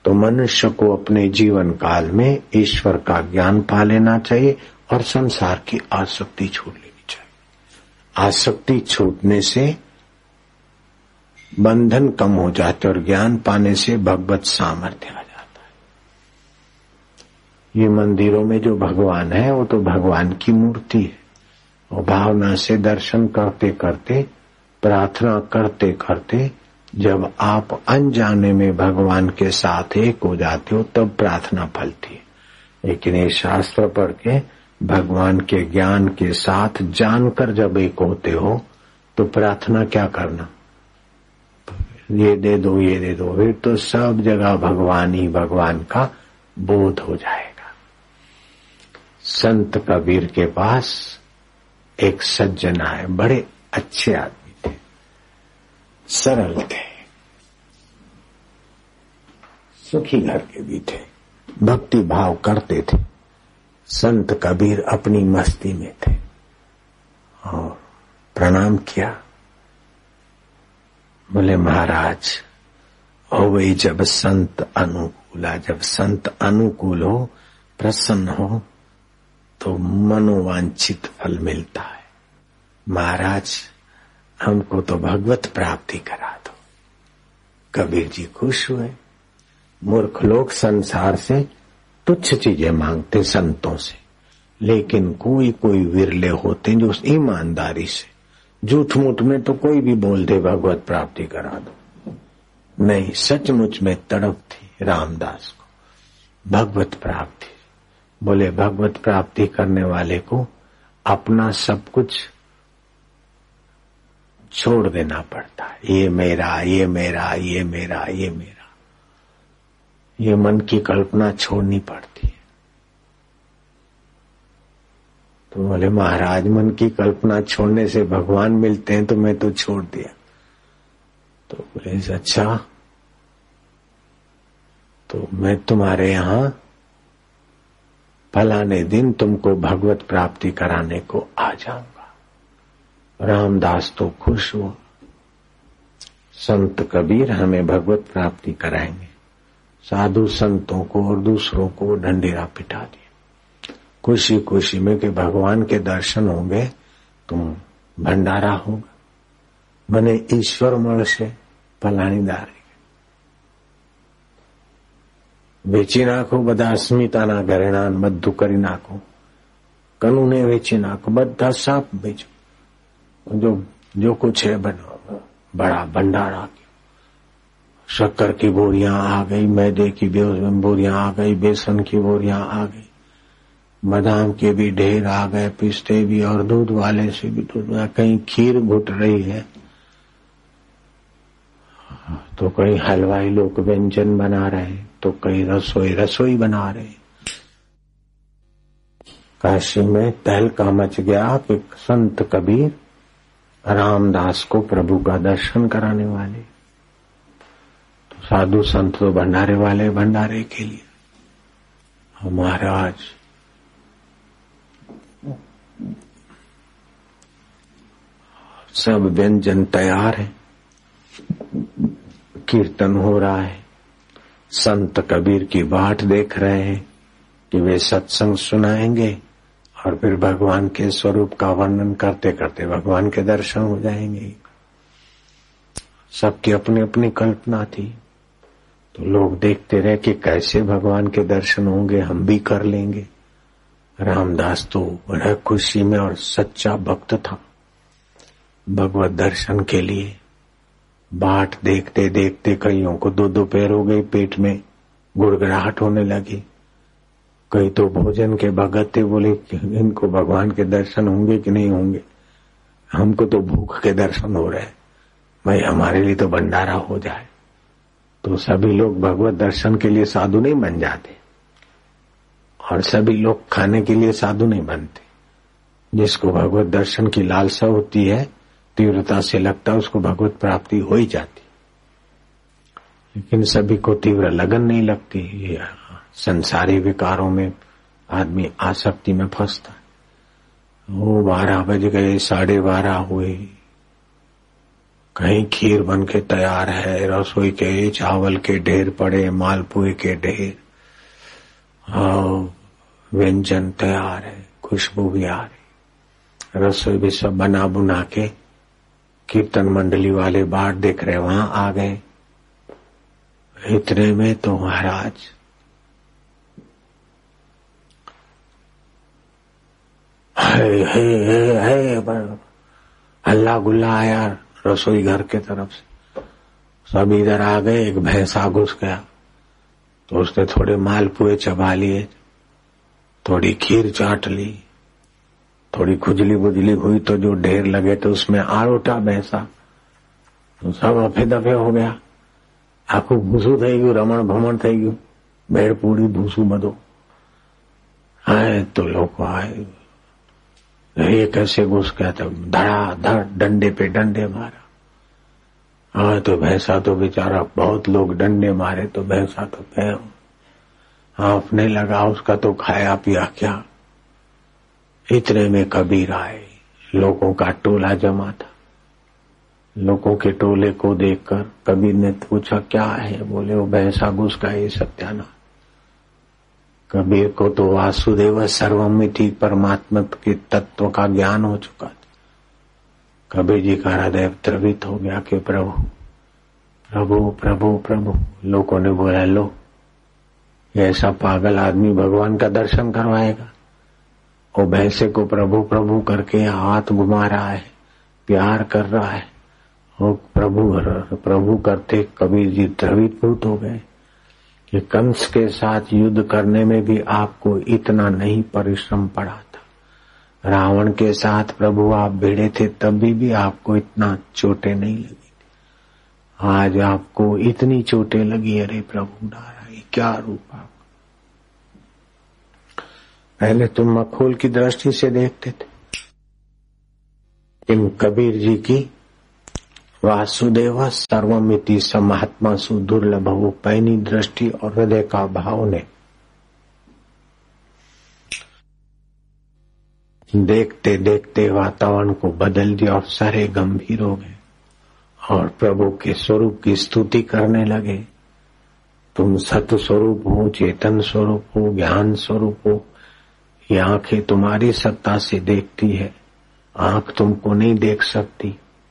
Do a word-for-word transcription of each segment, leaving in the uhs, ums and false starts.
तो मनुष्य को अपने जीवन काल में ईश्वर का ज्ञान पा लेना चाहिए और संसार की आसक्ति छोड़ लेनी चाहिए। आसक्ति छूटने से बंधन कम हो जाते और ज्ञान पाने से भगवत सामर्थ्य आ जाता है। ये मंदिरों में जो भगवान है वो तो भगवान की मूर्ति है और भावना से दर्शन करते करते, प्रार्थना करते करते जब आप अनजाने में भगवान के साथ एक हो जाते हो तब प्रार्थना फलती है। लेकिन ये शास्त्र पढ़ के भगवान के ज्ञान के साथ जानकर जब एक होते हो तो प्रार्थना क्या करना, ये दे दो ये दे दो, फिर तो सब जगह भगवान ही भगवान का बोध हो जाएगा। संत कबीर के पास एक सज्जन आए, बड़े अच्छे आदमी थे, सरल थे, सुखी घर के भी थे, भक्ति भाव करते थे। संत कबीर अपनी मस्ती में थे और प्रणाम किया। बोले महाराज, हो वही जब संत अनुकूला, जब संत अनुकूल हो, प्रसन्न हो तो मनोवांछित फल मिलता है। महाराज हमको तो भगवत प्राप्ति करा दो। कबीर जी खुश हुए। मूर्ख लोग संसार से तुच्छ चीजें मांगते संतों से, लेकिन कोई कोई विरले होते जो ईमानदारी से, झूठ मूठ में तो कोई भी बोल दे भगवत प्राप्ति करा दो। नहीं, सचमुच में तड़प थी रामदास को भगवत प्राप्ति। बोले भगवत प्राप्ति करने वाले को अपना सब कुछ छोड़ देना पड़ता है। ये मेरा, ये मेरा, ये मेरा, ये मेरा, ये मन की कल्पना छोड़नी पड़ती है। तो बोले महाराज मन की कल्पना छोड़ने से भगवान मिलते हैं तो मैं तो छोड़ दिया। तो बोले अच्छा, तो मैं तुम्हारे यहां फलाने दिन तुमको भगवत प्राप्ति कराने को आ जाऊंगा। रामदास तो खुश हुआ, संत कबीर हमें भगवत प्राप्ति कराएंगे। साधु संतों को और दूसरों को ढंढेरा पिटा दिया। खुशी खुशी में कि भगवान के दर्शन होंगे, तुम भंडारा होगा, મને ઈશ્વર મળશે ફલાણી દારે વેચી નાખો, બધા અસ્મિતાના ઘરેણા બધું કરી નાખો, કનુને વેચી નાખો, બધા સાપ બેચો, जो जो कुछ है बनाओ, बड़ा भंडारा। शक्कर की बोरियां आ गई, मैदे की बोरियां आ गई, बेसन की बोरियां आ गई, बादाम के भी ढेर आ गए, पिस्ते भी, और दूध वाले से भी दूध। कहीं खीर घुट रही है तो कहीं हलवाई लोग व्यंजन बना रहे, तो कहीं रसोई रसोई बना रहे। काशी में तहलका मच गया कि संत कबीर रामदास को प्रभु का दर्शन कराने वाले। तो साधु संत तो भंडारे वाले भंडारे के लिए। महाराज सब व्यंजन तैयार है, कीर्तन हो रहा है, संत कबीर की बाट देख रहे हैं कि वे सत्संग सुनाएंगे और फिर भगवान के स्वरूप का वर्णन करते करते भगवान के दर्शन हो जाएंगे। सबकी अपनी अपनी कल्पना थी, तो लोग देखते रहे कि कैसे भगवान के दर्शन होंगे, हम भी कर लेंगे। रामदास तो बड़ा खुशी में और सच्चा भक्त था, भगवत दर्शन के लिए बाट देखते देखते कईयों को दो दो पैर हो गई, पेट में गुड़गड़ाहट होने लगी। कई तो भोजन के भगत थे, बोले इनको भगवान के दर्शन होंगे कि नहीं होंगे, हमको तो भूख के दर्शन हो रहे हैं, भाई हमारे लिए तो भंडारा हो जाए। तो सभी लोग भगवत दर्शन के लिए साधु नहीं बन जाते और सभी लोग खाने के लिए साधु नहीं बनते। जिसको भगवत दर्शन की लालसा होती है, तीव्रता से लगता है, उसको भगवत प्राप्ति हो ही जाती। लेकिन सभी को तीव्र लगन नहीं लगती। ये संसारी विकारों में आदमी आसक्ति में फंसता है। वो बारह बज गए, साढ़े बारह हुए, कहीं खीर बन के तैयार है, रसोई के चावल के ढेर पड़े, मालपुए के ढेर, और व्यंजन तैयार है, खुशबू भी आ रही, रसोई भी सब बना बुना के कीर्तन मंडली वाले बाट देख रहे वहां आ गए। इतने में तो महाराज है है है है हल्ला गुल्ला आया रसोई घर के तरफ से। सब इधर आ गए। एक भैंसा घुस गया तो उसने थोड़े मालपुए चबा लिए, थोड़ी खीर चाट ली, थोड़ी खुजली बुजली हुई तो जो ढेर लगे तो उसमें आड़ उठा भैंसा, तो सब अफे दफे हो गया। आखू भूसू थई गયું, रमण भमण થઈ ગયું, ભેળ પૂરી ભૂસું બધું। आए तो लोग आए, ये कैसे घुस गया? तो धड़ाधड़ डंडे पे डंडे मारा। हाँ तो भैंसा तो बेचारा, बहुत लोग डंडे मारे तो भैंसा तो भय हाँफने लगा, उसका तो खाया पिया क्या। इतने में कबीर आए, लोगों का टोला जमा था। लोगों के टोले को देखकर कबीर ने पूछा क्या है? बोले वो भैंसा घुस गया, ये सत्यानाश। कबीर को तो वासुदेव सर्वमिति परमात्मा के तत्व का ज्ञान हो चुका था। कबीर जी का हृदय द्रवित हो गया कि प्रभु प्रभु प्रभु प्रभु। लोगों ने बोला लो, ऐसा पागल आदमी भगवान का दर्शन करवाएगा? वो भैंसे को प्रभु प्रभु करके हाथ घुमा रहा है, प्यार कर रहा है। वो प्रभु प्रभु करते कबीर जी द्रवित हो गए कि कंस के साथ युद्ध करने में भी आपको इतना नहीं परिश्रम पड़ा था। रावण के साथ प्रभु आप भिड़े थे तब भी, भी आपको इतना चोटें नहीं लगी थी। आज आपको इतनी चोटें लगी। अरे प्रभु नारायण, क्या रूप आप! पहले तुम मखोल की दृष्टि से देखते थे, इन कबीर जी की वासुदेव सर्वमिति समात्मा सुदुर्लभ वो पैनी दृष्टि और हृदय का भाव ने देखते देखते वातावरण को बदल दिया और सारे गंभीर हो गए और प्रभु के स्वरूप की स्तुति करने लगे। तुम सत्य स्वरूप हो, चेतन स्वरूप हो, ज्ञान स्वरूप हो। ये आंखें तुम्हारी सत्ता से देखती है, आंख तुमको नहीं देख सकती।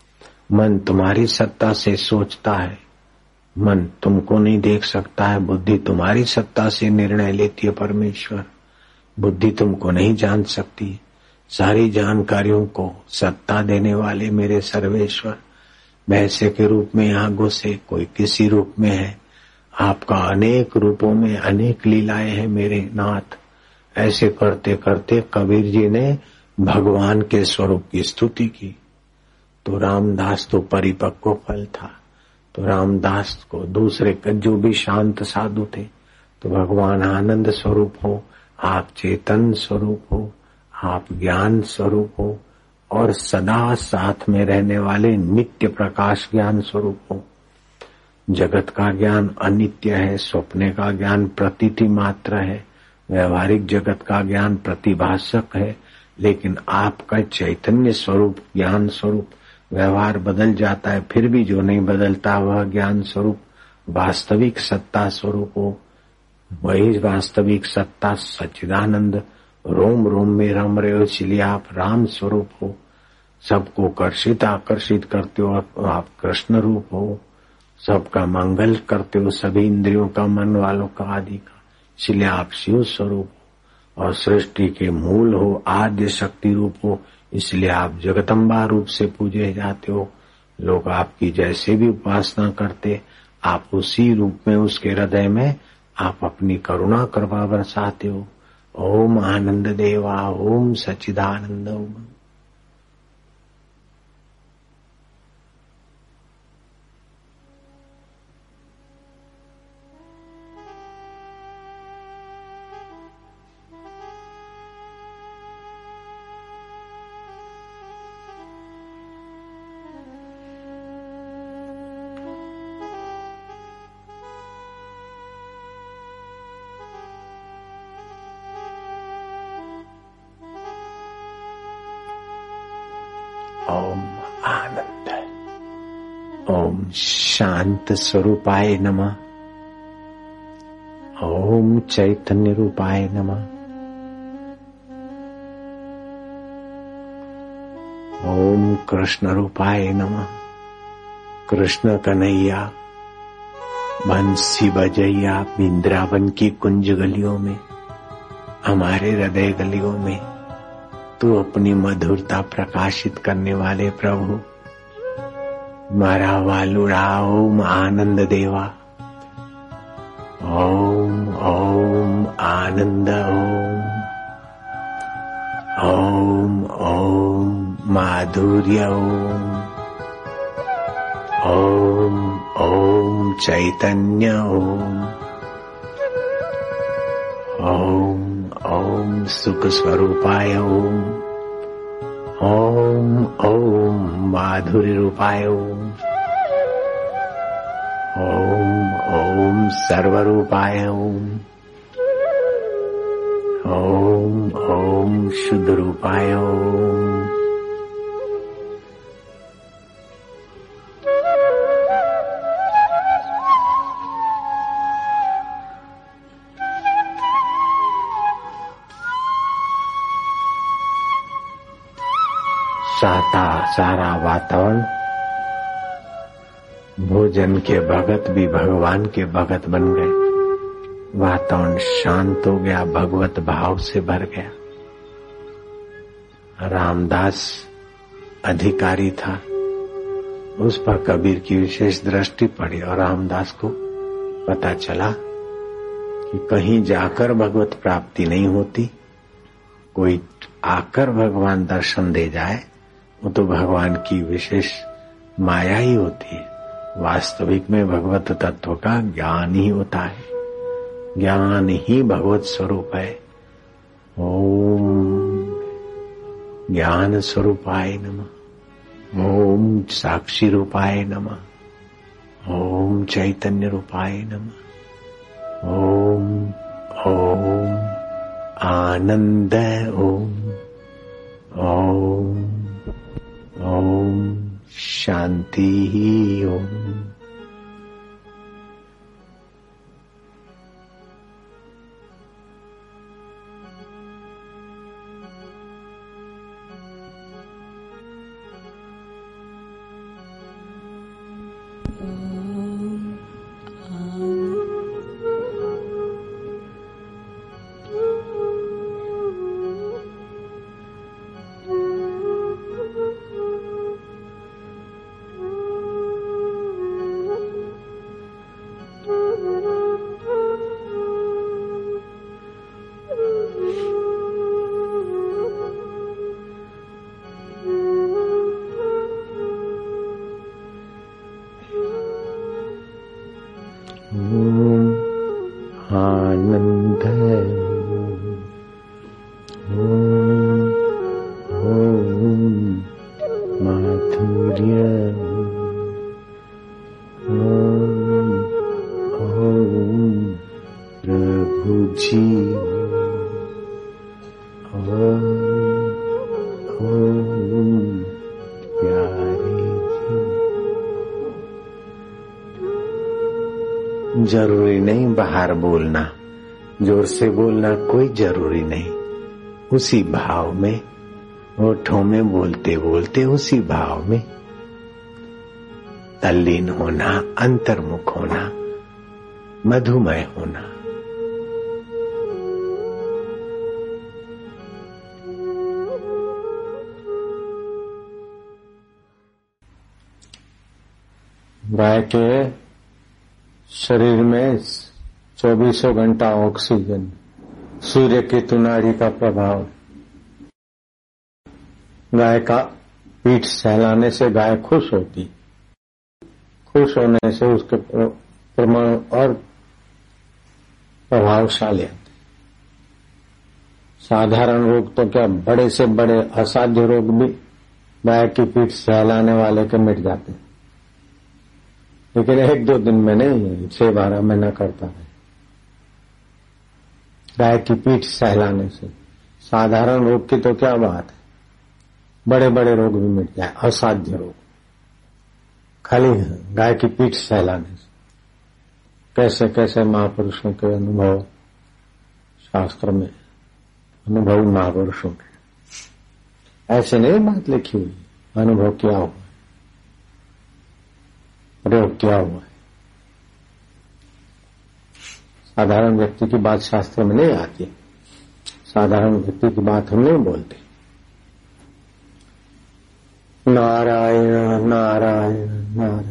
मन तुम्हारी सत्ता से सोचता है, मन तुमको नहीं देख सकता है। बुद्धि तुम्हारी सत्ता से निर्णय लेती है परमेश्वर, बुद्धि तुमको नहीं जान सकती। सारी जानकारियों को सत्ता देने वाले मेरे सर्वेश्वर भैंसे के रूप में यहाँ घुसे, कोई किसी रूप में है। आपका अनेक रूपों में अनेक लीलाएं हैं मेरे नाथ। ऐसे करते करते कबीर जी ने भगवान के स्वरूप की स्तुति की। तो रामदास तो परिपक्व फल था, तो रामदास को दूसरे जो भी शांत साधु थे, तो भगवान आनंद स्वरूप हो, आप चेतन स्वरूप हो, आप ज्ञान स्वरूप हो और सदा साथ में रहने वाले नित्य प्रकाश ज्ञान स्वरूप हो। जगत का ज्ञान अनित्य है, स्वप्ने का ज्ञान प्रतीति मात्र है, व्यवहारिक जगत का ज्ञान प्रतिभासक है, लेकिन आपका चैतन्य स्वरूप ज्ञान स्वरूप व्यवहार बदल जाता है, फिर भी जो नहीं बदलता वह ज्ञान स्वरूप वास्तविक सत्ता स्वरूप हो। वही वास्तविक सत्ता सच्चिदानंद रोम रोम में रम रहे हो, इसलिए आप राम स्वरूप हो। सबको कर्षित आकर्षित करते हो, आप कृष्ण रूप हो। सबका मंगल करते हो, सभी इंद्रियों का, मन वालों का, आदि का, इसलिए आप शिव स्वरूप हो। और सृष्टि के मूल हो, आद्य शक्ति रूप हो, इसलिए आप जगदम्बा रूप से पूजे जाते हो। लोग आपकी जैसे भी उपासना करते, आप उसी रूप में, उसके हृदय में आप अपनी करुणा कृपा बरसाते हो। ओम आनंद देवा, ओम सच्चिदानंद ओम। ओम आनंद। ओम शांत स्वरूपाय नमः। ओम चैतन्य रूपाय नमः। ओम कृष्ण रूपाय नमः। कृष्ण कन्हैया बंसी बजैया वृंदावन की कुंज गलियों में, हमारे हृदय गलियों में तू अपनी मधुरता प्रकाशित करने वाले प्रभु, मारा वालुड़ा ओम आनंद देवा। ओम ओम आनंद ओम। ओम ओम माधुर्य ओम। ओम ओम चैतन्य ओम। ओम ओम सुख स्वरूपाय ओम। ओम ओम माधुर्य रूपाय ओम। ओम ओम सर्वरूपाय ओम। ओम ओम शुद्ध रूपाय ओम। साता सारा वातावरण भोजन के भगत भी भगवान के भगत बन गए। वातावरण शांत हो गया, भगवत भाव से भर गया। रामदास अधिकारी था, उस पर कबीर की विशेष दृष्टि पड़ी और रामदास को पता चला कि कहीं जाकर भगवत प्राप्ति नहीं होती, कोई आकर भगवान दर्शन दे जाए वो तो भगवान की विशेष माया ही होती है। वास्तविक में भगवत तत्व का ज्ञान ही होता है, ज्ञान ही भगवत स्वरूप है। ओम ज्ञान स्वरूपाय नमः। ओम साक्षी रूपाय नमः। ओम चैतन्य रूपाय नमः। ओम ओम आनंद ओम। ओम ओम शांति ओम। आनंद ओम। ओम माधुर्य ओम। ओम प्रभु जी ओम। ओम प्यारे जी। जरूरी नहीं बाहर बोलना, जोर से बोलना कोई जरूरी नहीं। उसी भाव में, होठों में बोलते बोलते उसी भाव में तल्लीन होना, अंतर्मुख होना, मधुमय होना। गाय के शरीर में चौबीसों घंटा ऑक्सीजन, सूर्य की तुनाड़ी का प्रभाव। गाय का पीठ सहलाने से गाय खुश होती, खुश होने से उसके प्रमाण और प्रभावशाली आते। साधारण रोग तो क्या, बड़े से बड़े असाध्य रोग भी गाय की पीठ सहलाने वाले के मिट जाते, लेकिन एक दो दिन में नहीं, छह बारह महीना करता है। गाय की पीठ सहलाने से साधारण रोग की तो क्या बात है, बड़े बड़े रोग भी मिट जाए, असाध्य रोग। खाली गाय की पीठ सहलाने से। कैसे कैसे महापुरुषों के अनुभव शास्त्र में, अनुभव महापुरुषों के ऐसे नहीं बात लिखी हुई, अनुभव किया हुआ, प्रयोग किया हुआ है। साधारण व्यक्ति की बात शास्त्र में नहीं आती, साधारण व्यक्ति की बात हम नहीं बोलते। नारायण नारायण नारायण।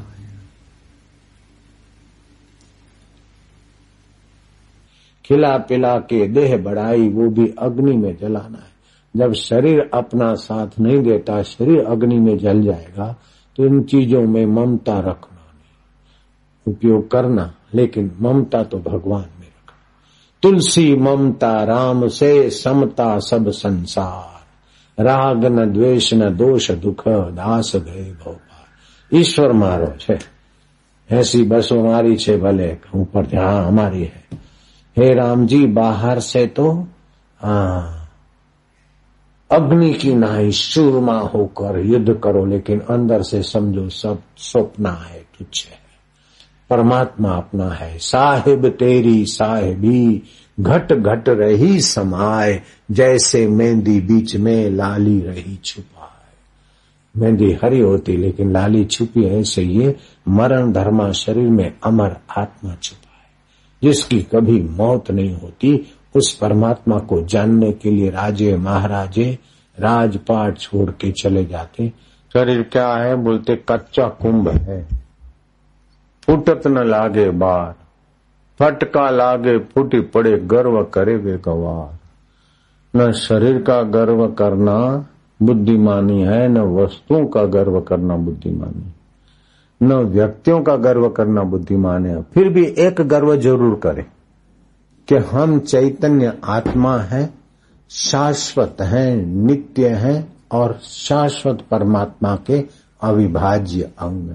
खिला पिला के देह बढ़ाई, वो भी अग्नि में जलाना है। जब शरीर अपना साथ नहीं देता, शरीर अग्नि में जल जाएगा, तो इन चीजों में ममता रखना नहीं, उपयोग करना, लेकिन ममता तो भगवान में रखना। तुलसी ममता राम से, समता सब संसार, राग न द्वेष न दोष दुख, दास गए भोपाल। ईश्वर मारो छे, ऐसी बसो मारी छे भले, ऊपर ध्यान हमारी है। हे राम जी, बाहर से तो हाँ अग्नि की नाई सूरमा होकर युद्ध करो, लेकिन अंदर से समझो सब स्वप्न है, तुच्छ है। परमात्मा अपना है। साहिब तेरी साहिबी, घट घट रही समाए, जैसे मेहंदी बीच में लाली रही छुपाए। मेहंदी हरी होती लेकिन लाली छुपी है, ऐसे ये मरण धर्मा शरीर में अमर आत्मा छुपा है, जिसकी कभी मौत नहीं होती। उस परमात्मा को जानने के लिए राजे महाराजे राजपाट छोड़ के चले जाते। शरीर क्या है बोलते, कच्चा कुंभ है, फुटत न लागे बार, फटका लागे फूटी पड़े, गर्व करे वे गवार। न शरीर का गर्व करना बुद्धिमानी है, न वस्तुओं का गर्व करना बुद्धिमानी, न व्यक्तियों का गर्व करना बुद्धिमान है। फिर भी एक गर्व जरूर करे कि हम चैतन्य आत्मा है, शाश्वत हैं, नित्य हैं और शाश्वत परमात्मा के अविभाज्य अंग।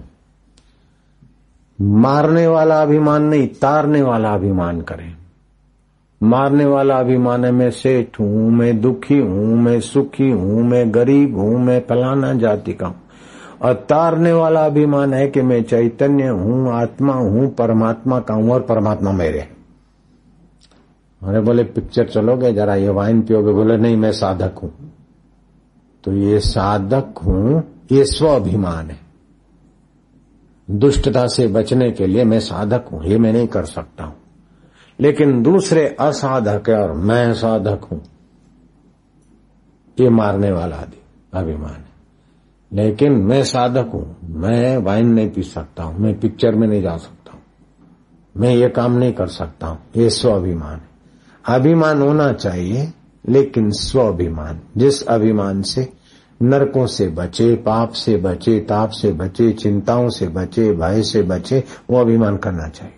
मारने वाला अभिमान नहीं, तारने वाला अभिमान करें। मारने वाला अभिमान है मैं सेठ हूं, मैं दुखी हूं, मैं सुखी हूं, मैं गरीब हूं, मैं फलाना जाति का हूं। और तारने वाला अभिमान है कि मैं चैतन्य हूं, आत्मा हूं, परमात्मा का हूं और परमात्मा मेरे। अरे बोले पिक्चर चलोगे जरा, ये वाइन पियोगे? बोले नहीं मैं साधक हूं। तो ये साधक हूं, ये स्वाभिमान है। दुष्टता से बचने के लिए मैं साधक हूं, ये मैं नहीं कर सकता हूं। लेकिन दूसरे असाधक है और मैं साधक हूं, ये मारने वाला अभिमान है। लेकिन मैं साधक हूं, मैं वाइन नहीं पी सकता हूं, मैं पिक्चर में नहीं जा सकता हूं, मैं ये काम नहीं कर सकता हूं, ये स्वाभिमान है। अभिमान होना चाहिए, लेकिन स्वाभिमान, जिस अभिमान से नरकों से बचे, पाप से बचे, ताप से बचे, चिंताओं से बचे, भय से बचे, वो अभिमान करना चाहिए।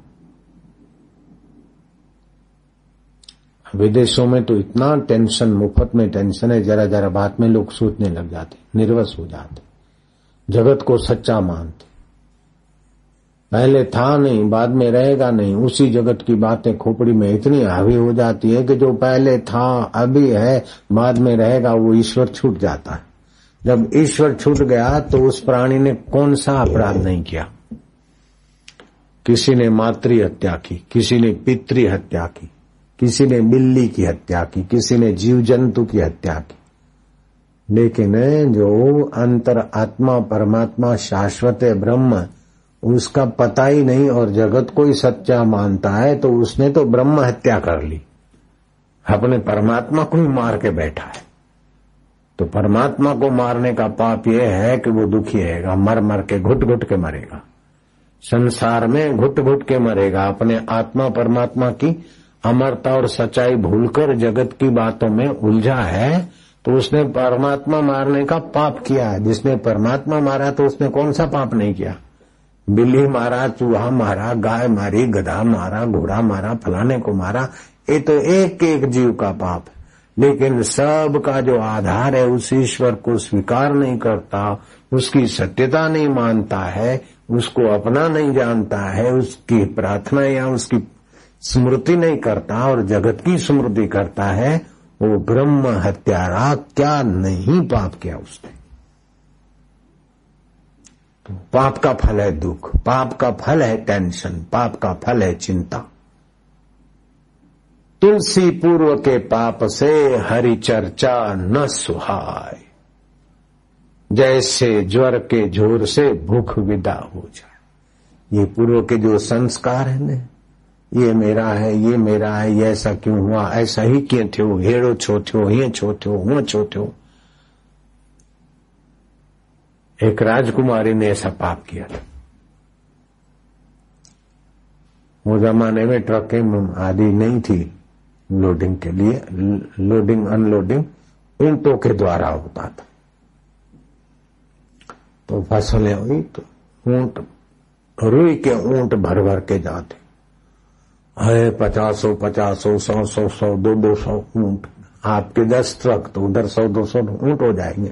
विदेशों में तो इतना टेंशन, मुफ्त में टेंशन है, जरा जरा बात में लोग सोचने लग जाते, निर्वस हो जाते, जगत को सच्चा मानते। पहले था नहीं, बाद में रहेगा नहीं, उसी जगत की बातें खोपड़ी में इतनी हावी हो जाती है कि जो पहले था अभी है बाद में रहेगा, वो ईश्वर छूट जाता है। जब ईश्वर छूट गया तो उस प्राणी ने कौन सा अपराध नहीं किया। किसी ने मातृ हत्या की, किसी ने पितृ हत्या की, किसी ने बिल्ली की हत्या की, किसी ने जीव जंतु की हत्या की। लेकिन जो अंतर आत्मा परमात्मा शाश्वत ब्रह्म, उसका पता ही नहीं और जगत को ही सच्चा मानता है, तो उसने तो ब्रह्म हत्या कर ली, अपने परमात्मा को ही मार के बैठा है। तो परमात्मा को मारने का पाप यह है कि वो दुखी रहेगा, मर मर के घुट घुट के मरेगा, संसार में घुट घुट के मरेगा। अपने आत्मा परमात्मा की अमरता और सच्चाई भूलकर जगत की बातों में उलझा है, तो उसने परमात्मा मारने का पाप किया है। जिसने परमात्मा मारा तो उसने कौन सा पाप नहीं किया। बिल्ली मारा, चूहा मारा, गाय मारी, गधा मारा, घोड़ा मारा, फलाने को मारा, ये तो एक एक जीव का पाप है। लेकिन सब का जो आधार है उस ईश्वर को स्वीकार नहीं करता, उसकी सत्यता नहीं मानता है, उसको अपना नहीं जानता है, उसकी प्रार्थना या उसकी स्मृति नहीं करता और जगत की स्मृति करता है, वो ब्रह्म हत्यारा क्या नहीं पाप किया उसने। तो पाप का फल है दुख, पाप का फल है टेंशन, पाप का फल है चिंता। तुलसी पूर्व के पाप से हरि चर्चा न सुहाय, जैसे ज्वर के जोर से भूख विदा हो जाए। ये पूर्व के जो संस्कार है न, ये मेरा है, ये मेरा है, ये ऐसा क्यों हुआ, ऐसा ही क्यों थियो, हेड़ो छो थियो, ये छो थियो, हुआ छो थियो। एक राजकुमारी ने ऐसा पाप किया था। वो जमाने में ट्रकें आदि नहीं थी लोडिंग के लिए, लोडिंग अनलोडिंग ऊंटों के द्वारा होता था। तो फसलें हुई तो ऊंट, रुई के ऊंट भर भर के जाते, अरे पचासों पचासों सौ सौ सौ दो दो सौ ऊंट, आपके दस ट्रक तो उधर सौ दो सौ ऊंट हो जाएंगे।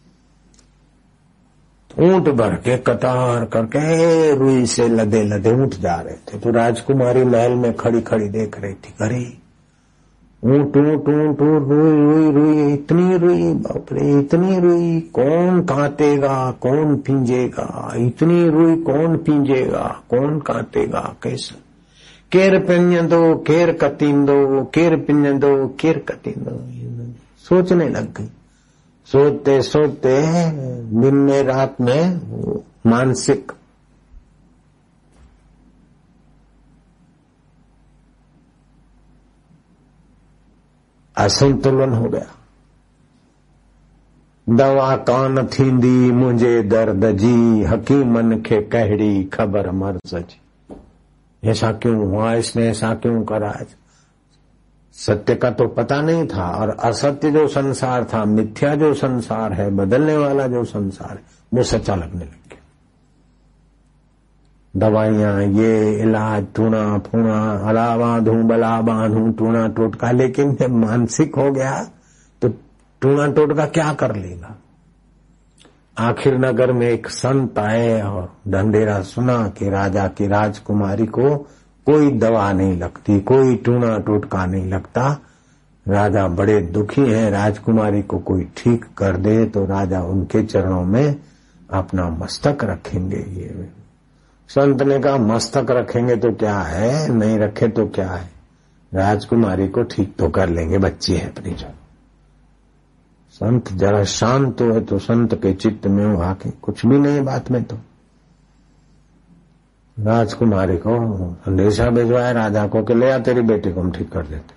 ऊंट भर के कतार करके रुई से लदे लदे ऊंट जा रहे थे। तो राजकुमारी महल में खड़ी खड़ी देख रही थी, अरे ऊंट ऊंट ऊंट रुई रुई रुई, इतनी रुई, बाप रे इतनी रुई, कौन काटेगा कौन पींजेगा, इतनी रुई कौन पींजेगा कौन काटेगा, कैसे केर पिंजंदो केर कतींदो, केर पिंजंदो केर कतींदो। सोचने लग गई। सोचते सोचते दिन में रात में मानसिक असंतुलन हो गया। दवा कान थींदी मुझे दर्द जी, हकीमन खे कहड़ी खबर मर्ज जी। ऐसा क्यों हुआ, इसने ऐसा क्यों करा। सत्य का तो पता नहीं था, और असत्य जो संसार था, मिथ्या जो संसार है, बदलने वाला जो संसार है, वो सच्चा लगने लग गया। दवाइयां, ये इलाज, टूना फूना, अला बांधू बला बांधू, टूना टोटका। लेकिन जब मानसिक हो गया तो टूना टोटका क्या कर लेगा। आखिर नगर में एक संत आए और ढंढेरा सुना कि राजा की राजकुमारी को कोई दवा नहीं लगती, कोई टूना टोटका नहीं लगता। राजा बड़े दुखी हैं, राजकुमारी को कोई ठीक कर दे तो राजा उनके चरणों में अपना मस्तक रखेंगे। ये संत ने कहा, मस्तक रखेंगे तो क्या है, नहीं रखे तो क्या है, राजकुमारी को ठीक तो कर लेंगे, बच्ची है अपनी। जो संत जरा शांत हो तो संत के चित्त में हो आके कुछ भी नहीं बात में। तो राजकुमारी को संदेशा भिजवाया राजा को कि ले आ तेरी बेटी को हम ठीक कर देते।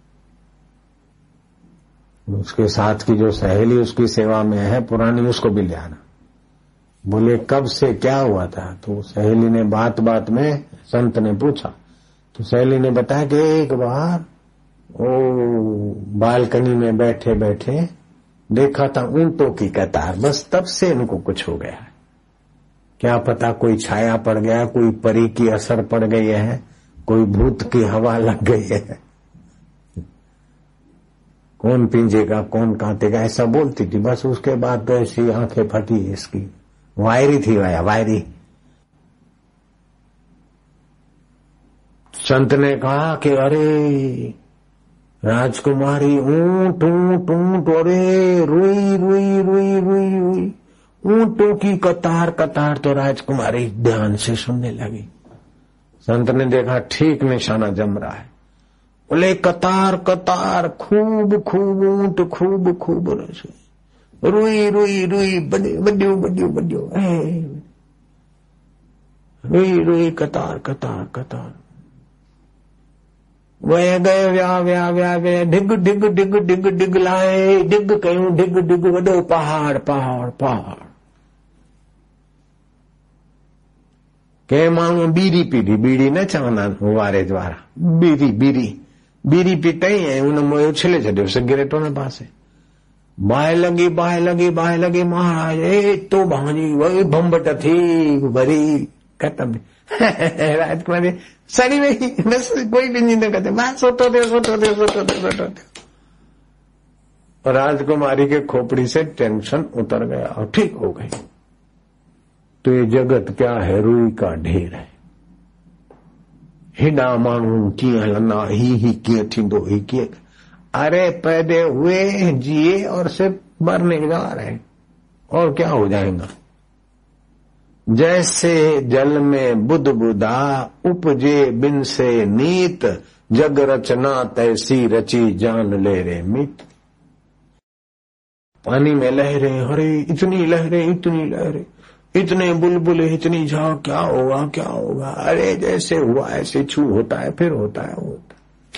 उसके साथ की जो सहेली उसकी सेवा में है पुरानी, उसको भी ले आना। बोले कब से क्या हुआ था। तो सहेली ने बात बात में संत ने पूछा, तो सहेली ने बताया कि एक बार ओ बालकनी में बैठे बैठे देखा था ऊंटों की कतार, बस तब से इनको कुछ हो गया है। क्या पता कोई छाया पड़ गया, कोई परी की असर पड़ गई है, कोई भूत की हवा लग गई है, कौन पींजेगा कौन काटेगा, ऐसा बोलती थी। बस उसके बाद तो ऐसी आंखें फटी इसकी, वायरी थी वाया वायरी। संत ने कहा कि अरे राजकुमारी ऊंट ऊंट ऊंट, अरे रुई रुई रुई रुई रुई, ऊंटों की कतार कतार। तो राजकुमारी ध्यान से सुनने लगी। संत ने देखा ठीक निशाना जम रहा है। बोले कतार कतार, खूब खूब ऊंट, खूब खूब रुई रुई रुई, बड्यो बड्यो बड्यो, रुई रुई कतार कतार कतार। वह गए व्या व्या व्या व्या, डिग डिग डिग डिग डिग लाए, डिग कयूं डिग डिग, वॾो पहाड़ पहाड़ पहाड़। के माण्हू बीड़ी पीधी, बीड़ी न चवंदा आहिनि वारे द्वारा, बीड़ी बीड़ी बीड़ी पीतई ऐं उन मों उछले छॾियो सिगरेट उन पासे। बाहि लॻी बाहि लॻी बाहि लॻी, महाराज ए तो भांजी वही भंबट थी वरी खत्म। राजकुमारी सड़ी वही, बस कोई भी न करते, बस सोटो दे सोटो दे सोटो दे सोटो दे। राजकुमारी के खोपड़ी से टेंशन उतर गया और ठीक हो गई। तो ये जगत क्या है, रुई का ढेर है। हेॾा माण्हू कीअं हलंदा, ही ही कीअं थींदो, ही कीअं। अरे पैदे हुए जिए और सिर्फ मरने जा रहे, और क्या हो जाएगा। जैसे जल में बुद बुदा उपजे बिन से नीत, जग रचना तैसी रची जान ले रे मित। पानी में लहरें, अरे इतनी लहरें इतनी लहरें, इतने बुलबुल इतनी झाग, क्या होगा क्या होगा, अरे जैसे हुआ ऐसे छू होता है फिर होता है होता।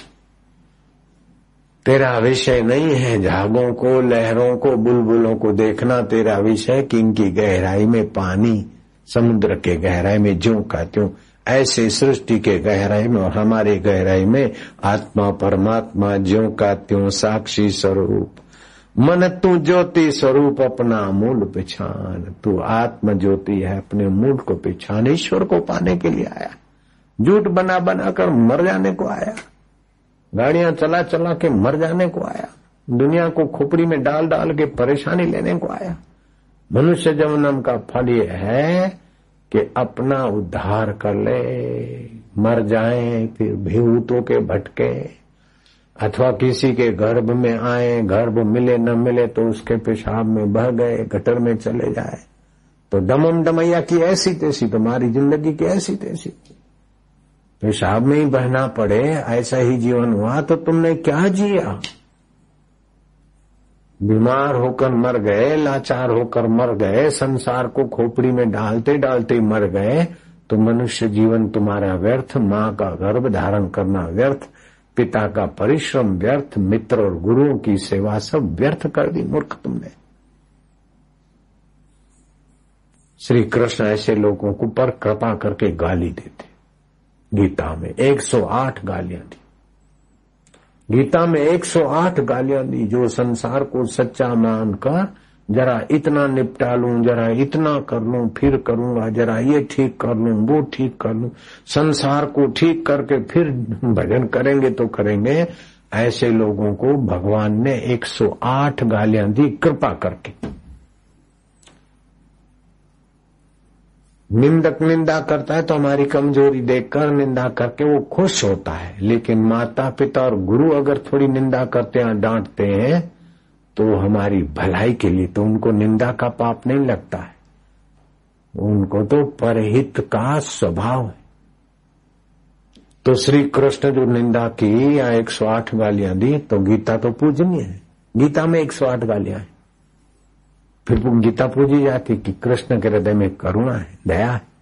तेरा विषय नहीं है झागों को, लहरों को, बुलबुलों को देखना। तेरा विषय कि इनकी गहराई में पानी, समुद्र के गहराई में ज्यों का त्यों, ऐसे सृष्टि के गहराई में और हमारे गहराई में आत्मा परमात्मा ज्यों का त्यों साक्षी स्वरूप। मन तू ज्योति स्वरूप अपना मूल पहचान। तू आत्म ज्योति है, अपने मूल को पहचान। ईश्वर को पाने के लिए आया, झूठ बना बना कर मर जाने को आया, गाड़ियां चला चला के मर जाने को आया, दुनिया को खोपड़ी में डाल डाल के परेशानी लेने को आया। मनुष्य जन्म का फल ये है कि अपना उद्धार कर ले, मर जाए फिर भूतों के भटके, अथवा किसी के गर्भ में आए, गर्भ मिले न मिले तो उसके पेशाब में बह गए, गटर में चले जाए, तो डमम डमैया की ऐसी तैसी, तुम्हारी जिंदगी की ऐसी तैसी, पेशाब में ही बहना पड़े, ऐसा ही जीवन हुआ तो तुमने क्या जिया। बीमार होकर मर गए, लाचार होकर मर गए, संसार को खोपड़ी में डालते डालते मर गए, तो मनुष्य जीवन तुम्हारा व्यर्थ, माँ का गर्भ धारण करना व्यर्थ, पिता का परिश्रम व्यर्थ, मित्र और गुरुओं की सेवा सब व्यर्थ कर दी मूर्ख तुमने। श्री कृष्ण ऐसे लोगों को पर कृपा करके गाली देते। गीता में एक सौ आठ गालियां दी, गीता में एक सौ आठ गालियां दी। जो संसार को सच्चा मानकर जरा इतना निपटा लूं, जरा इतना कर लूं, फिर करूंगा, जरा ये ठीक कर लूं, वो ठीक कर लूं, संसार को ठीक करके फिर भजन करेंगे तो करेंगे, ऐसे लोगों को भगवान ने एक सौ आठ गालियां दी कृपा करके। निंदक निंदा करता है तो हमारी कमजोरी देखकर निंदा करके वो खुश होता है, लेकिन माता पिता और गुरु अगर थोड़ी निंदा करते हैं, डांटते हैं तो हमारी भलाई के लिए, तो उनको निंदा का पाप नहीं लगता है, उनको तो परहित का स्वभाव है। तो श्री कृष्ण जो निंदा की या एक सौ आठ गालियां दी, तो गीता तो पूजनीय है, गीता में एक सौ आठ गालियां हैं, फिर गीता पूजी जाती कि कृष्ण के हृदय में करुणा है, दया है।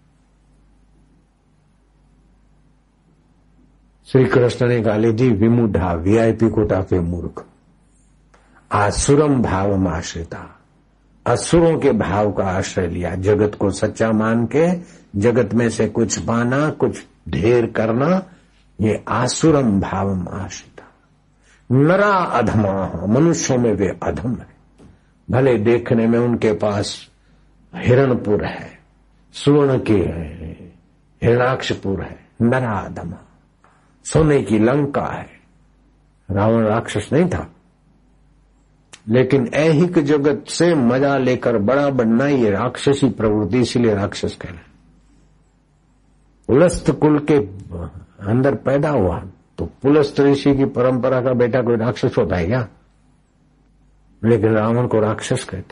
श्री कृष्ण ने गाली दी विमुढ़ा, वीआईपी कोटा के मूर्ख, आसुरम भाव आश्रिता, असुरों के भाव का आश्रय लिया, जगत को सच्चा मान के जगत में से कुछ पाना, कुछ ढेर करना, ये आसुरम भाव आश्रिता। नरा अधमा, मनुष्यों में वे अधम है, भले देखने में उनके पास हिरणपुर है, सुवर्ण की है, हिरणाक्षपुर है, नरा अधमा, सोने की लंका है। रावण राक्षस नहीं था, लेकिन ऐहिक जगत से मजा लेकर बड़ा बनना ये राक्षसी प्रवृत्ति, इसीलिए राक्षस कहना। पुलस्त कुल के अंदर पैदा हुआ तो पुलस्त ऋषि की परंपरा का बेटा कोई राक्षस होता है क्या? लेकिन रावण को राक्षस कहते।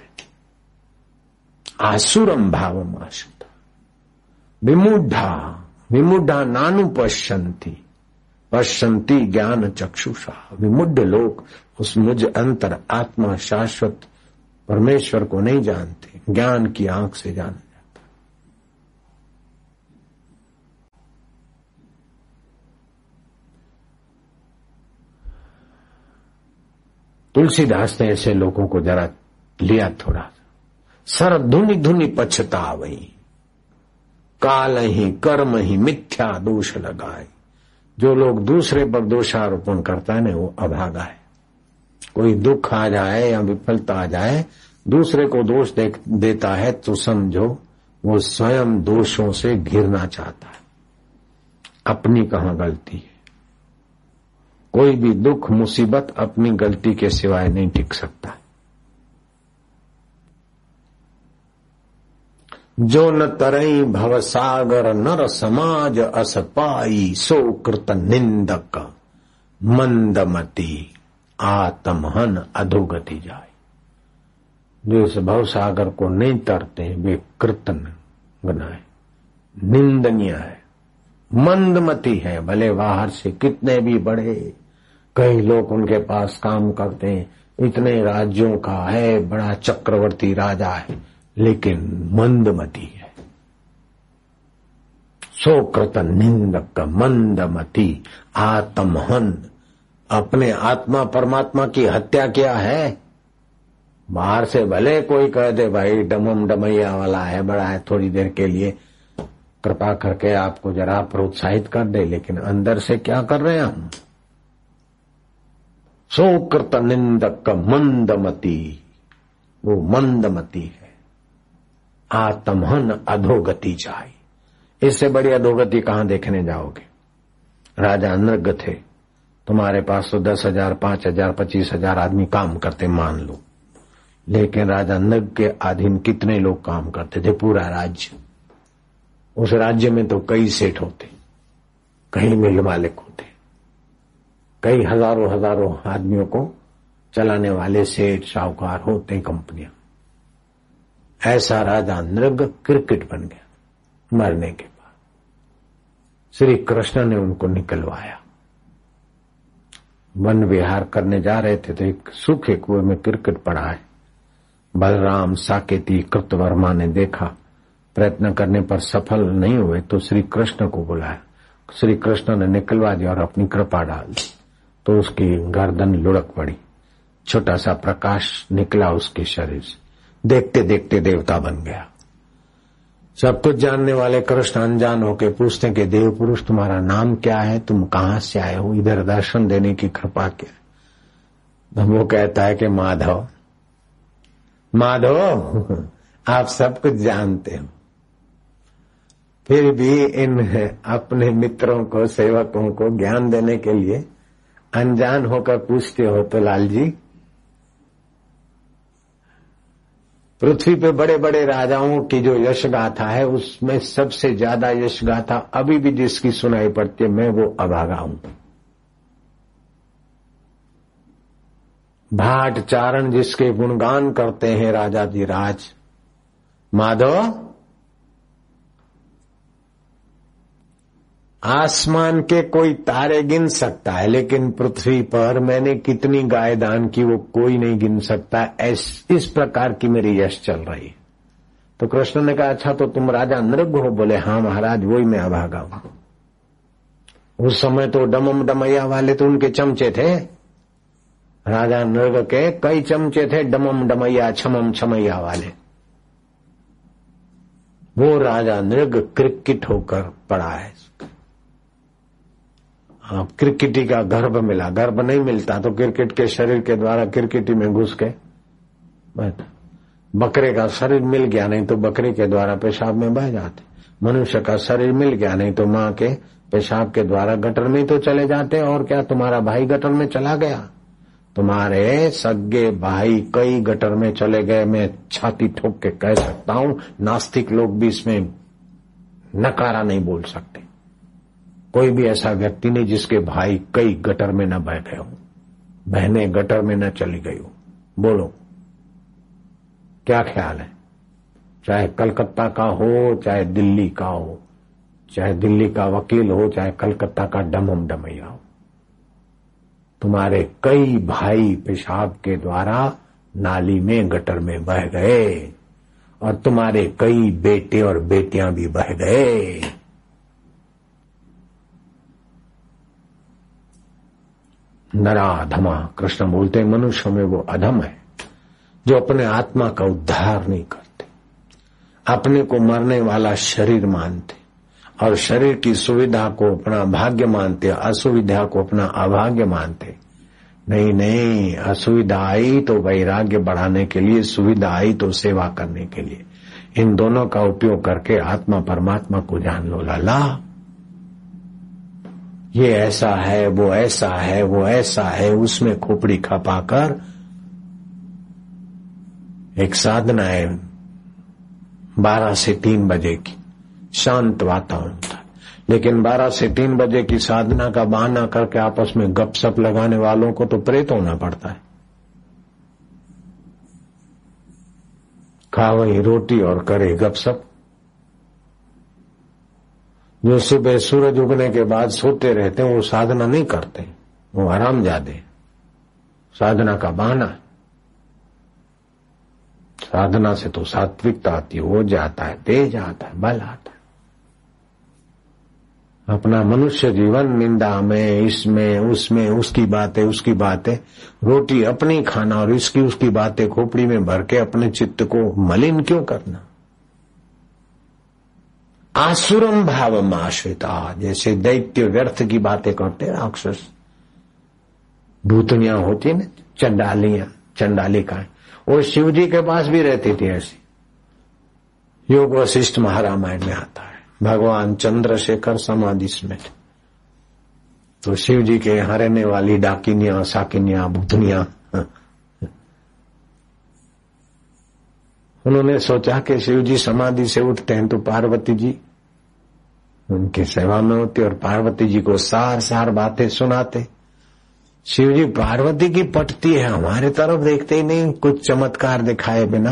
आसुरम भावम आश्रिता, विमुढ़ा, विमुढ़ा नानु पश्यन्ति, पश्यन्ति ज्ञान चक्षुषा। विमुढ़ लोग उस मुझ अंतर आत्मा शाश्वत परमेश्वर को नहीं जानते, ज्ञान की आंख से जाना जाता। तुलसीदास ने ऐसे लोगों को जरा लिया थोड़ा। सर धुनि धुनि पछतावई, काल ही कर्म ही मिथ्या दोष लगाए। जो लोग दूसरे पर दोषारोपण करता है ना, वो अभागा है। कोई दुख आ जाए या विफलता आ जाए, दूसरे को दोष दे, देता है तो समझो वो स्वयं दोषों से घिरना चाहता है, अपनी कहां गलती है। कोई भी दुख मुसीबत अपनी गलती के सिवाय नहीं टिक सकता। जो न तरई भवसागर नर समाज अस पाई, सो कृत निंदक मंदमती आत्महन अधोगति जाए। जो इस भवसागर को नहीं तरते वे कृतन है, निंदनीय है, मंदमती है। भले बाहर से कितने भी बड़े कई लोग उनके पास काम करते हैं, इतने राज्यों का है, बड़ा चक्रवर्ती राजा है, लेकिन मंदमती है। सोकृत निंदक मंदमती आत्महन, अपने आत्मा परमात्मा की हत्या किया है। बाहर से भले कोई कह दे भाई डमम डमैया वाला है, बड़ा है, थोड़ी देर के लिए कृपा करके आपको जरा प्रोत्साहित कर दे, लेकिन अंदर से क्या कर रहे हैं हम? सोकृत निंदक मंदमती, वो मंदमती है। आत्महन अधोगति चाहिए, इससे बड़ी अधोगति कहां देखने जाओगे? राजा नृग थे, तुम्हारे पास तो दस हजार पांच हजार पच्चीस हजार आदमी काम करते मान लो, लेकिन राजा नृग के अधीन कितने लोग काम करते थे? पूरा राज्य। उस राज्य में तो कई सेठ होते, कई मिल मालिक होते, कई हजारों हजारों आदमियों को चलाने वाले सेठ साहूकार होते कंपनियां। ऐसा राजा नृग क्रिकेट बन गया मरने के बाद। श्री कृष्ण ने उनको निकलवाया। वन विहार करने जा रहे थे तो एक सूखे कुएं में क्रिकेट पड़ा है। बलराम, साकेती, कृतवर्मा ने देखा, प्रयत्न करने पर सफल नहीं हुए तो श्री कृष्ण को बुलाया। श्री कृष्ण ने निकलवा दिया और अपनी कृपा डाल दी, तो उसकी गर्दन लुढ़क पड़ी, छोटा सा प्रकाश निकला उसके शरीर से, देखते देखते देवता बन गया। सब कुछ जानने वाले कृष्ण अनजान होके पूछते कि देव पुरुष तुम्हारा नाम क्या है, तुम कहां से आए हो, इधर दर्शन देने की कृपा क्या है? वो कहता है कि माधव। माधव आप सब कुछ जानते हो, फिर भी इन अपने मित्रों को, सेवकों को ज्ञान देने के लिए अनजान होकर पूछते हो तो लाल जी, पृथ्वी पे बड़े बड़े राजाओं की जो यश गाथा है उसमें सबसे ज्यादा यश गाथा अभी भी जिसकी सुनाई पड़ती है, मैं वो अभागा हूं। भाट चारण जिसके गुणगान करते हैं राजा जी राज। माधव, आसमान के कोई तारे गिन सकता है, लेकिन पृथ्वी पर मैंने कितनी गाय दान की वो कोई नहीं गिन सकता। इस प्रकार की मेरी यश चल रही है। तो कृष्ण ने कहा अच्छा तो तुम राजा नृग हो? बोले हाँ महाराज, वही मैं अभागा हूं। उस समय तो डमम डमैया वाले तो उनके चमचे थे, राजा नृग के कई चमचे थे, डमम डमैया छमम छमैया वाले। वो राजा नृग क्रिकेट होकर पड़ा है। अब क्रिकेटी का गर्भ मिला, गर्भ नहीं मिलता तो क्रिकेट के शरीर के द्वारा क्रिकेटी में घुस के बैठा। बकरे का शरीर मिल गया, नहीं तो बकरे के द्वारा पेशाब में बह जाते। मनुष्य का शरीर मिल गया, नहीं तो माँ के पेशाब के द्वारा गटर में तो चले जाते। और क्या तुम्हारा भाई गटर में चला गया? तुम्हारे सगे भाई कई गटर में चले गए। मैं छाती ठोक के कह सकता हूं, नास्तिक लोग भी इसमें नकारा नहीं बोल सकते। कोई भी ऐसा व्यक्ति नहीं जिसके भाई कई गटर में न बह गए हो, बहनें गटर में न चली गई हो। बोलो क्या ख्याल है? चाहे कलकत्ता का हो, चाहे दिल्ली का हो, चाहे दिल्ली का वकील हो, चाहे कलकत्ता का डमम डमैया हो, तुम्हारे कई भाई पेशाब के द्वारा नाली में गटर में बह गए और तुम्हारे कई बेटे और बेटियां भी बह गए। नराधमा, कृष्ण बोलते हैं मनुष्य में वो अधम है जो अपने आत्मा का उद्धार नहीं करते, अपने को मरने वाला शरीर मानते और शरीर की सुविधा को अपना भाग्य मानते, असुविधा को अपना अभाग्य मानते। नहीं नहीं, असुविधा आई तो वैराग्य बढ़ाने के लिए, सुविधा आई तो सेवा करने के लिए। इन दोनों का उपयोग करके आत्मा परमात्मा को जान लो। लाला ये ऐसा है, वो ऐसा है, वो ऐसा है, उसमें खोपड़ी खपाकर एक साधना है बारह से तीन बजे की, शांत वातावरण था। लेकिन बारह से तीन बजे की साधना का बहाना करके आपस में गपशप लगाने वालों को तो प्रेत होना पड़ता है। खा वही रोटी और करे गपशप। जो सुबह सूरज उगने के बाद सोते रहते हैं वो साधना नहीं करते, वो आराम जाते, साधना का बहाना। साधना से तो सात्विकता आती है, वो जाता है, तेज आता है, बल आता है। अपना मनुष्य जीवन निंदा में, इसमें उसमें, उसकी बातें उसकी बातें, रोटी अपनी खाना और इसकी उसकी बातें खोपड़ी में भर के अपने चित्त को मलिन क्यों करना। आसुरम भाव आश्रिता, जैसे दैत्य व्यर्थ की बातें करते राक्षस, भूतनियां होती है ना, चंडालियां, चंडालिकाएं, वो शिव जी के पास भी रहती थी ऐसी। योग वशिष्ठ महारामायण में आता है, भगवान चंद्रशेखर समाधि में, तो शिव जी के यहाँ रहने वाली डाकिनियां, साकिनियां, भूतनियां, उन्होंने सोचा कि शिव जी समाधि से उठते हैं तो पार्वती जी उनकी सेवा में होती और पार्वती जी को सार सार बातें सुनाते। शिव जी पार्वती की पटती है, हमारे तरफ देखते ही नहीं, कुछ चमत्कार दिखाए बिना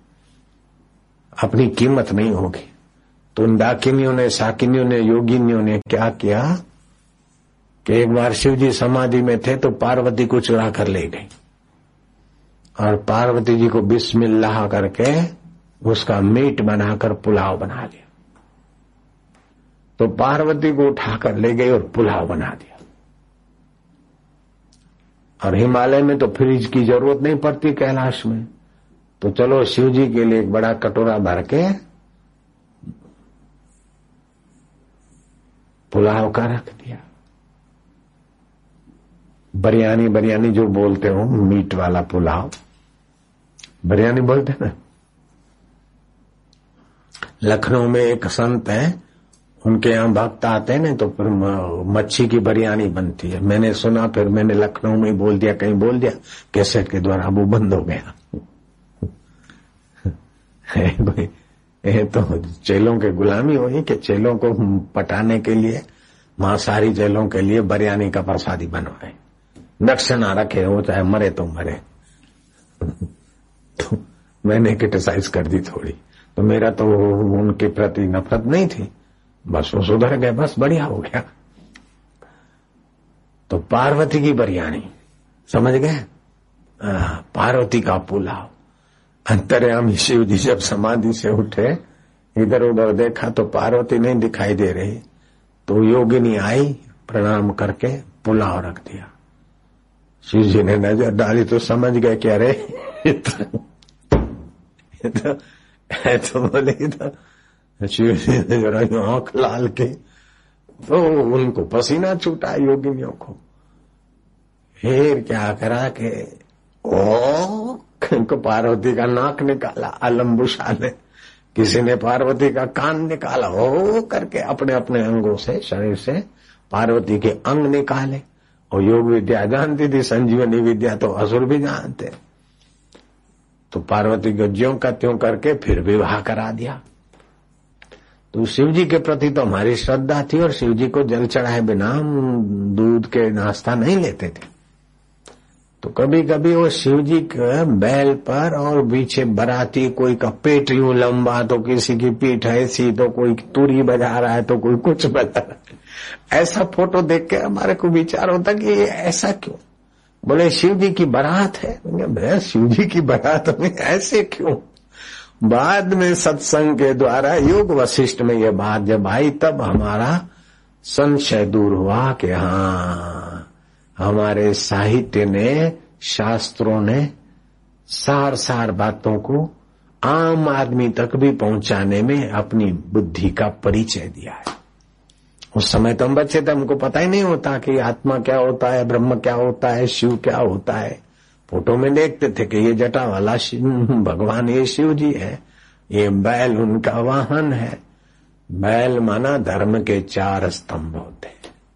अपनी कीमत नहीं होगी। तो उन डाकिनियों ने, साकिनियों ने, योगिनियों ने क्या किया कि एक बार शिव जी समाधि में थे तो पार्वती को चुरा कर ले गई और पार्वती जी को बिस्मिल्लाह करके उसका मीट बनाकर पुलाव बना लिया। तो पार्वती को उठाकर ले गई और पुलाव बना दिया। और हिमालय में तो फ्रिज की जरूरत नहीं पड़ती, कैलाश में, तो चलो शिव जी के लिए एक बड़ा कटोरा भर के पुलाव का रख दिया। बिरयानी, बिरयानी जो बोलते हो, मीट वाला पुलाव, बिरयानी बोलते ना। लखनऊ में एक संत है, उनके यहाँ भक्त आते हैं ना, तो फिर मच्छी की बिरयानी बनती है। मैंने सुना, फिर मैंने लखनऊ में बोल दिया, कहीं बोल दिया, कैसेट के द्वारा वो बंद हो गया। ये तो चेलों के गुलामी हुई कि चेलों को पटाने के लिए, मांसाहारी चेलों के लिए बिरयानी का प्रसादी बनवाए, दक्षिणा रखे, हो चाहे मरे तो मरे। तो मैंने क्रिटिसाइज कर दी थोड़ी, तो मेरा तो उनके प्रति नफरत नहीं थी, बस वो सुधर गए, बस बढ़िया हो गया। तो पार्वती की बिरयानी, समझ गए, पार्वती का पुलाव। अंतर्यामी शिव जी जब समाधि से उठे, इधर उधर देखा तो पार्वती नहीं दिखाई दे रही, तो योगिनी आई, प्रणाम करके पुलाव रख दिया। शिव जी ने नजर डाली तो समझ गए कि अरे तो, तो बोले तो शिव जी ने जरा आंख लाल के, तो उनको पसीना छूटा योगिनियों को। फिर क्या करा के ओ को पार्वती का नाक निकाला, अलम्बुशा ने, किसी ने पार्वती का कान निकाला, ओ करके अपने अपने अंगों से, शरीर से पार्वती के अंग निकाले। और योग विद्या जानती थी, संजीवनी विद्या तो असुर भी जानते। तो पार्वती को ज्यों का त्यों करके फिर विवाह करा दिया। तो शिव जी के प्रति तो हमारी श्रद्धा थी और शिव जी को जल चढ़ाए बिना हम दूध के नाश्ता नहीं लेते थे। तो कभी कभी वो शिव जी के बैल पर और पीछे बराती, कोई का पेट यूं लंबा, तो किसी की पीठ ऐसी, तो कोई तुरी बजा रहा है, तो कोई कुछ बजा रहा है। ऐसा फोटो देख के हमारे को विचार होता कि ये ऐसा क्यों। बोले शिव जी की बारात है। भैया शिव जी की बारात में ऐसे क्यों। बाद में सत्संग के द्वारा योग वशिष्ठ में यह बात जब आई, तब हमारा संशय दूर हुआ कि हाँ, हमारे साहित्य ने, शास्त्रों ने सार सार बातों को आम आदमी तक भी पहुंचाने में अपनी बुद्धि का परिचय दिया है। उस समय तो हम बच्चे थे, हमको पता ही नहीं होता कि आत्मा क्या होता है, ब्रह्म क्या होता है, शिव क्या होता है। फोटो में देखते थे कि ये जटा वाला भगवान ये शिव जी है, ये बैल उनका वाहन है। बैल माना धर्म के चार स्तंभ होते हैं,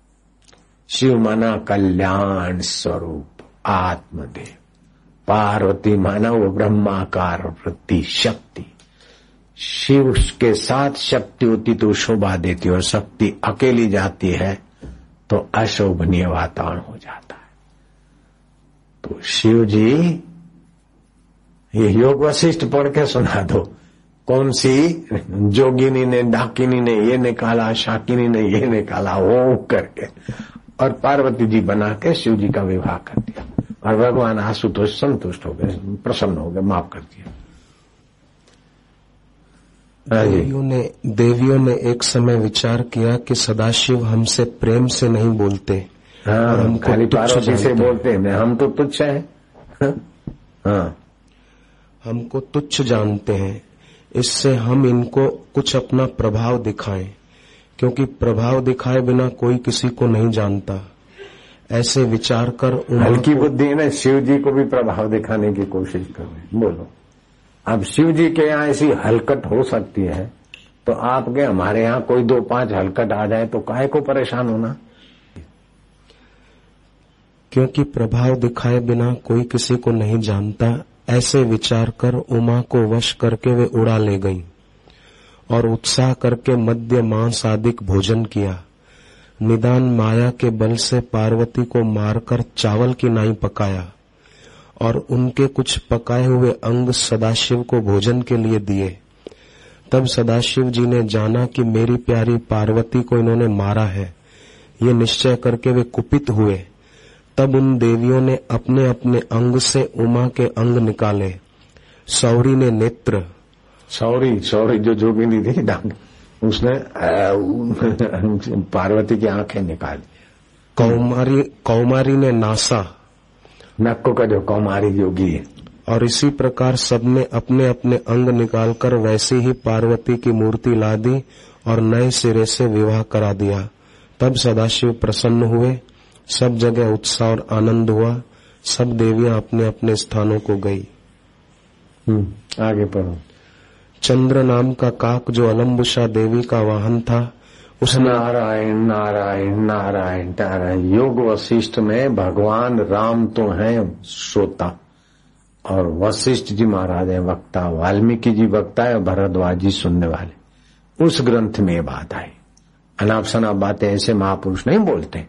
शिव माना कल्याण स्वरूप आत्मदेव, पार्वती माना वो ब्रह्माकार वृत्ति शक्ति। शिव के साथ शक्ति होती तो शोभा देती, और शक्ति अकेली जाती है तो अशोभनीय वातावरण हो जाता है। तो शिव जी, ये योग वशिष्ठ पढ़ के सुना दो, कौन सी जोगिनी ने, डाकिनी ने ये निकाला, शाकिनी ने ये निकाला, वो करके और पार्वती जी बना के शिव जी का विवाह कर दिया। और भगवान आशुतोष संतुष्ट हो गए, प्रसन्न हो गए, माफ कर दिया। देवियों ने देवियों ने एक समय विचार किया कि सदाशिव हमसे प्रेम से नहीं बोलते। हाँ, और हम खाली पार्वती से बोलते हैं, हम तो तुच्छ है। हाँ, हमको तुच्छ जानते हैं, इससे हम इनको कुछ अपना प्रभाव दिखाएं, क्योंकि प्रभाव दिखाए बिना कोई किसी को नहीं जानता। ऐसे विचार कर हल्की बुद्धि ने शिव जी को भी प्रभाव दिखाने की कोशिश करें। बोलो, अब शिव जी के यहाँ ऐसी हलकट हो सकती है, तो आपके हमारे यहाँ कोई दो पांच हलकट आ जाए तो काहे को परेशान होना। क्योंकि प्रभाव दिखाए बिना कोई किसी को नहीं जानता, ऐसे विचार कर उमा को वश करके वे उड़ा ले गईं और उत्साह करके मद्य मांस आदिक भोजन किया। निदान माया के बल से पार्वती को मारकर चावल की नाई पकाया और उनके कुछ पकाए हुए अंग सदाशिव को भोजन के लिए दिए। तब सदाशिव जी ने जाना कि मेरी प्यारी पार्वती को इन्होंने मारा है। ये निश्चय करके वे कुपित हुए। तब उन देवियों ने अपने अपने अंग से उमा के अंग निकाले। सौरी ने नेत्र, सौरी सौरी जो जोगिनी थी डांग, उसने पार्वती की आंखें निकाली। कौमारी कौमारी ने नासा, नक्को का जो कौमारी योगी है। और इसी प्रकार सबने अपने अपने अंग निकालकर वैसे ही पार्वती की मूर्ति ला दी और नए सिरे से विवाह करा दिया। तब सदाशिव प्रसन्न हुए, सब जगह उत्साह और आनंद हुआ, सब देवियां अपने अपने स्थानों को गई। हम्म आगे पढ़ो। चंद्र नाम का काक जो अलम्बुषा देवी का वाहन था, उस नारायण नारायण नारायण नारायण। योग वशिष्ठ में भगवान राम तो हैं श्रोता और वशिष्ठ जी महाराज हैं वक्ता, वाल्मीकि जी वक्ता है और भरद्वाज जी सुनने वाले। उस ग्रंथ में ये बात आई। अनाप शनाप बातें ऐसे महापुरुष नहीं बोलते।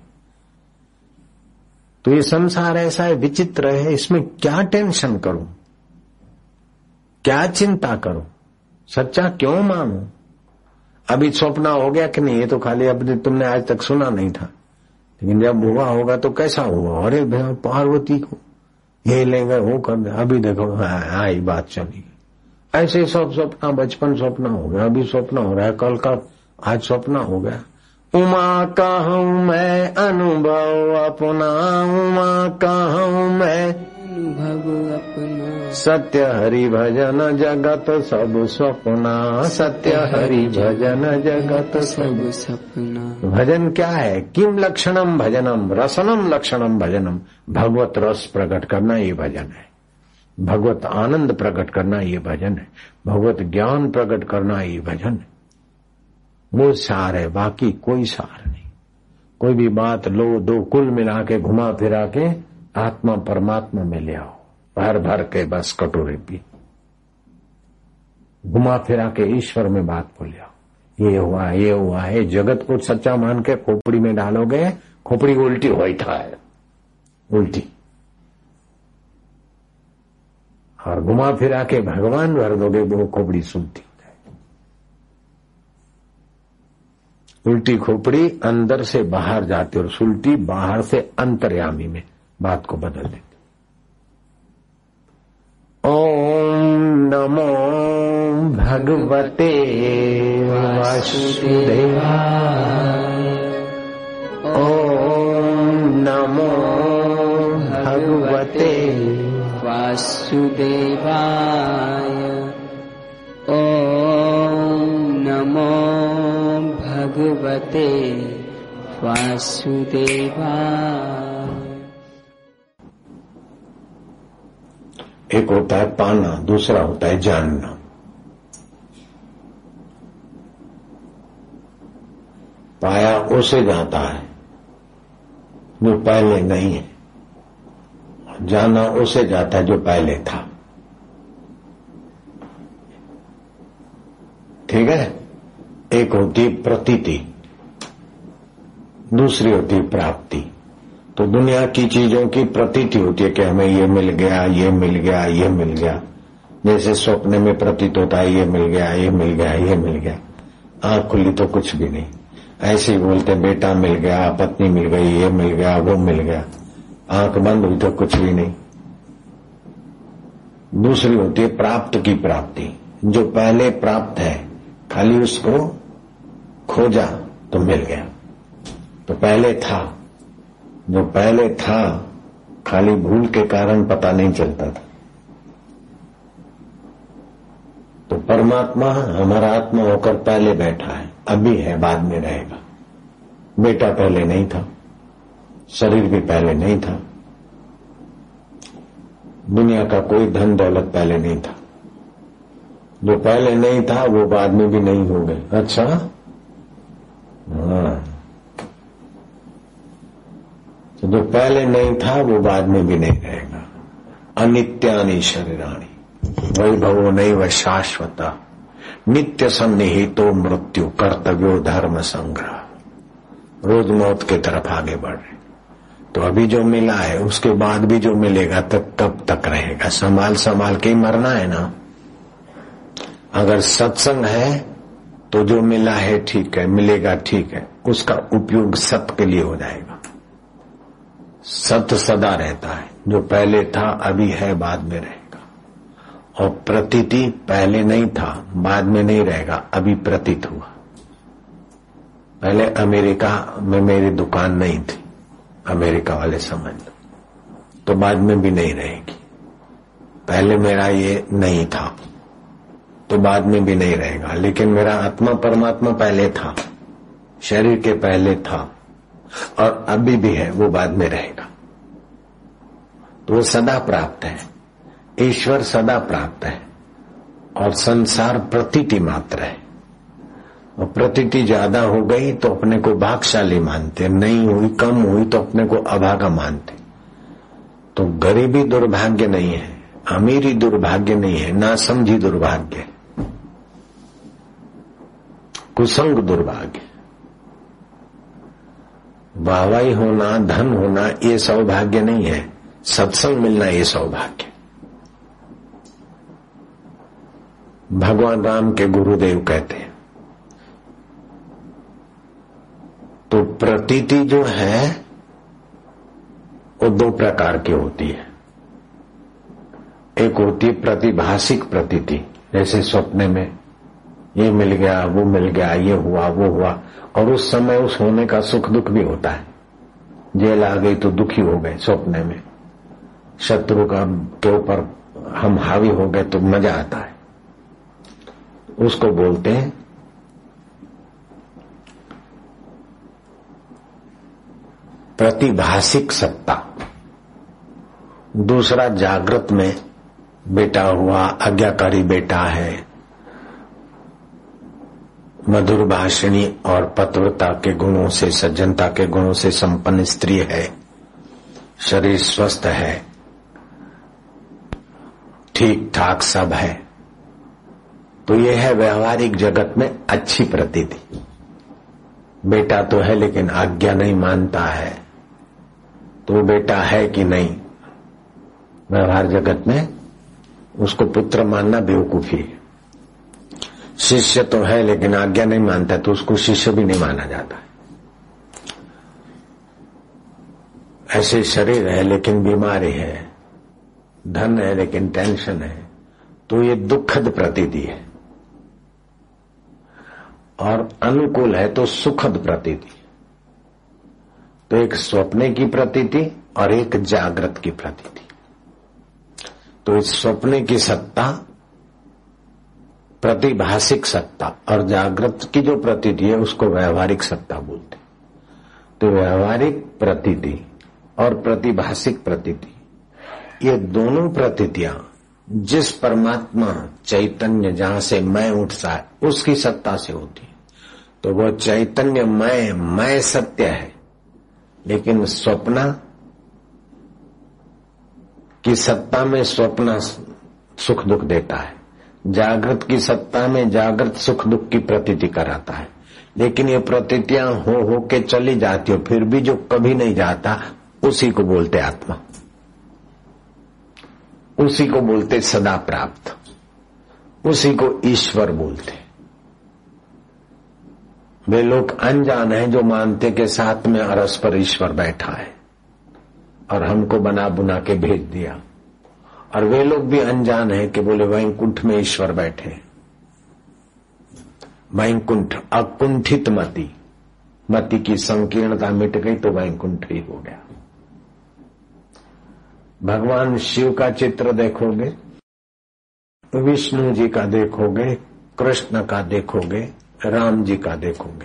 तो ये संसार ऐसा है, विचित्र है, इसमें क्या टेंशन करूं, क्या चिंता करूं, सच्चा क्यों मानूं। अभी सपना हो गया कि नहीं, ये तो खाली अब तुमने आज तक सुना नहीं था, लेकिन जब हुआ होगा तो कैसा हुआ। अरे भैया पार्वती को ये लेंगे वो कर दे, अभी देखो आई बात चली। ऐसे सब सपना बचपन सपना हो गया, अभी सपना हो रहा है, कल का आज सपना हो गया। उमा कहूँ मैं अनुभव अपना, उमा कहूँ मैं अनुभव अपना, सत्य हरि भजन जगत सब सपना, सत्य हरि भजन जगत सब सपना। भजन क्या है? किम लक्षणम भजनम, रसनम लक्षणम भजनम। भगवत रस प्रकट करना ये भजन है, भगवत आनंद प्रकट करना ये भजन है, भगवत ज्ञान प्रकट करना ये भजन है। वो सार है, बाकी कोई सार नहीं। कोई भी बात लो दो, कुल मिला के घुमा फिरा के आत्मा परमात्मा में ले आओ, भर भर के बस कटोरे पी, घुमा फिरा के ईश्वर में बात बोले आओ। ये हुआ ये हुआ है, जगत को सच्चा मान के खोपड़ी में डालोगे, खोपड़ी उल्टी होई था है, उल्टी। और घुमा फिरा के भगवान भर दोगे, वो खोपड़ी सुलटी। उल्टी खोपड़ी अंदर से बाहर जाती और सुलटी बाहर से अंतर्यामी में बात को बदल देती। ओम नमो भगवते वासुदेवाय, ओम नमो भगवते वासुदेवाय, ओम नमो भगवते वासुदेवाय। एक होता है पाना, दूसरा होता है जानना। पाया उसे जाता है जो पहले नहीं है, जाना उसे जाता है जो पहले था। ठीक है। एक होती प्रतीति, दूसरी होती प्राप्ति। तो दुनिया की चीजों की प्रतीति होती है कि हमें ये मिल गया, ये मिल गया, ये मिल गया, जैसे स्वप्न में प्रतीत होता है ये मिल गया, ये मिल गया, ये मिल गया, आंख खुली तो कुछ भी नहीं। ऐसे ही बोलते बेटा मिल गया, पत्नी मिल गई, ये मिल गया, वो मिल गया, आंख बंद हुई तो कुछ भी नहीं। दूसरी होती है प्राप्त की प्राप्ति। जो पहले प्राप्त है खाली उसको खोजा तो मिल गया। तो पहले था, जो पहले था खाली भूल के कारण पता नहीं चलता था। तो परमात्मा हमारा आत्मा होकर पहले बैठा है, अभी है, बाद में रहेगा। बेटा पहले नहीं था, शरीर भी पहले नहीं था, दुनिया का कोई धन दौलत पहले नहीं था। जो पहले नहीं था वो बाद में भी नहीं हो गए। अच्छा, हाँ, तो जो पहले नहीं था वो बाद में भी नहीं रहेगा। अनित्यानि शरीराणि वैभवो नैव शाश्वता नित्य सन्निहितो मृत्यु कर्तव्यो धर्म संग्रह। रोज मौत की तरफ आगे बढ़ रहे। तो अभी जो मिला है उसके बाद भी जो मिलेगा तब कब तक रहेगा। संभाल संभाल के ही मरना है ना। अगर सत्संग है तो जो मिला है ठीक है, मिलेगा ठीक है, उसका उपयोग सत्य के लिए हो जाएगा। सत्य सदा रहता है, जो पहले था अभी है, बाद में रहेगा। और प्रतीति पहले नहीं था, बाद में नहीं रहेगा, अभी प्रतीत हुआ। पहले अमेरिका में मेरी दुकान नहीं थी, अमेरिका वाले समझ लो, तो बाद में भी नहीं रहेगी। पहले मेरा ये नहीं था तो बाद में भी नहीं रहेगा। लेकिन मेरा आत्मा परमात्मा पहले था, शरीर के पहले था और अभी भी है, वो बाद में रहेगा। तो वो सदा प्राप्त है, ईश्वर सदा प्राप्त है और संसार प्रतीति मात्र है। और प्रतीति ज्यादा हो गई तो अपने को भाग्यशाली मानते, नहीं हुई, कम हुई तो अपने को अभागा मानते। तो गरीबी दुर्भाग्य नहीं है, अमीरी दुर्भाग्य नहीं है, ना समझी दुर्भाग्य, कुसंग दुर्भाग्य। वाहवाही होना, धन होना ये सौभाग्य नहीं है, सत्संग मिलना ये सौभाग्य। भगवान राम के गुरुदेव कहते हैं तो प्रतीति जो है वो दो प्रकार की होती है। एक होती है प्रतिभाषिक प्रतीति, जैसे स्वप्न में ये मिल गया, वो मिल गया, ये हुआ, वो हुआ, और उस समय उस होने का सुख दुख भी होता है। जेल आ गई तो दुखी हो गए स्वप्न में, शत्रु का के ऊपर हम हावी हो गए तो मजा आता है, उसको बोलते हैं प्रतिभाषिक सत्ता। दूसरा जागृत में बेटा हुआ, आज्ञाकारी बेटा है, मधुर भाषिणी और पतिव्रता के गुणों से, सज्जनता के गुणों से संपन्न स्त्री है, शरीर स्वस्थ है, ठीक ठाक सब है। तो यह है व्यवहारिक जगत में अच्छी प्रतीति। बेटा तो है लेकिन आज्ञा नहीं मानता है, तो बेटा है कि नहीं, व्यवहार जगत में उसको पुत्र मानना बेवकूफी है। शिष्य तो है लेकिन आज्ञा नहीं मानता तो उसको शिष्य भी नहीं माना जाता है। ऐसे शरीर है लेकिन बीमारी है, धन है लेकिन टेंशन है, तो ये दुखद प्रतीति है। और अनुकूल है तो सुखद प्रतीति। तो एक स्वप्ने की प्रतीति और एक जागृत की प्रतीति। तो इस स्वप्ने की सत्ता प्रतिभाषिक सत्ता और जागृत की जो प्रतीति है उसको व्यवहारिक सत्ता बोलते। तो व्यवहारिक प्रतीति और प्रतिभाषिक प्रतीति, ये दोनों प्रतीतियां जिस परमात्मा चैतन्य जहां से मैं उठता है उसकी सत्ता से होती है। तो वो चैतन्य मैं मैं सत्य है, लेकिन स्वप्न की सत्ता में स्वप्न सुख दुख देता है, जागृत की सत्ता में जागृत सुख दुख की प्रतीति कराता है। लेकिन ये प्रतीतियां हो हो के चली जाती हो, फिर भी जो कभी नहीं जाता उसी को बोलते आत्मा, उसी को बोलते सदा प्राप्त। उसी को ईश्वर बोलते। वे लोग अनजान हैं जो मानते के साथ में अरस पर ईश्वर बैठा है और हमको बना बुना के भेज दिया, और वे लोग भी अनजान हैं कि बोले वैकुंठ में ईश्वर बैठे। वैकुंठ अकुंठित मति, मति की संकीर्णता मिट गई तो वैकुंठ ही हो गया। भगवान शिव का चित्र देखोगे, विष्णु जी का देखोगे, कृष्ण का देखोगे, राम जी का देखोगे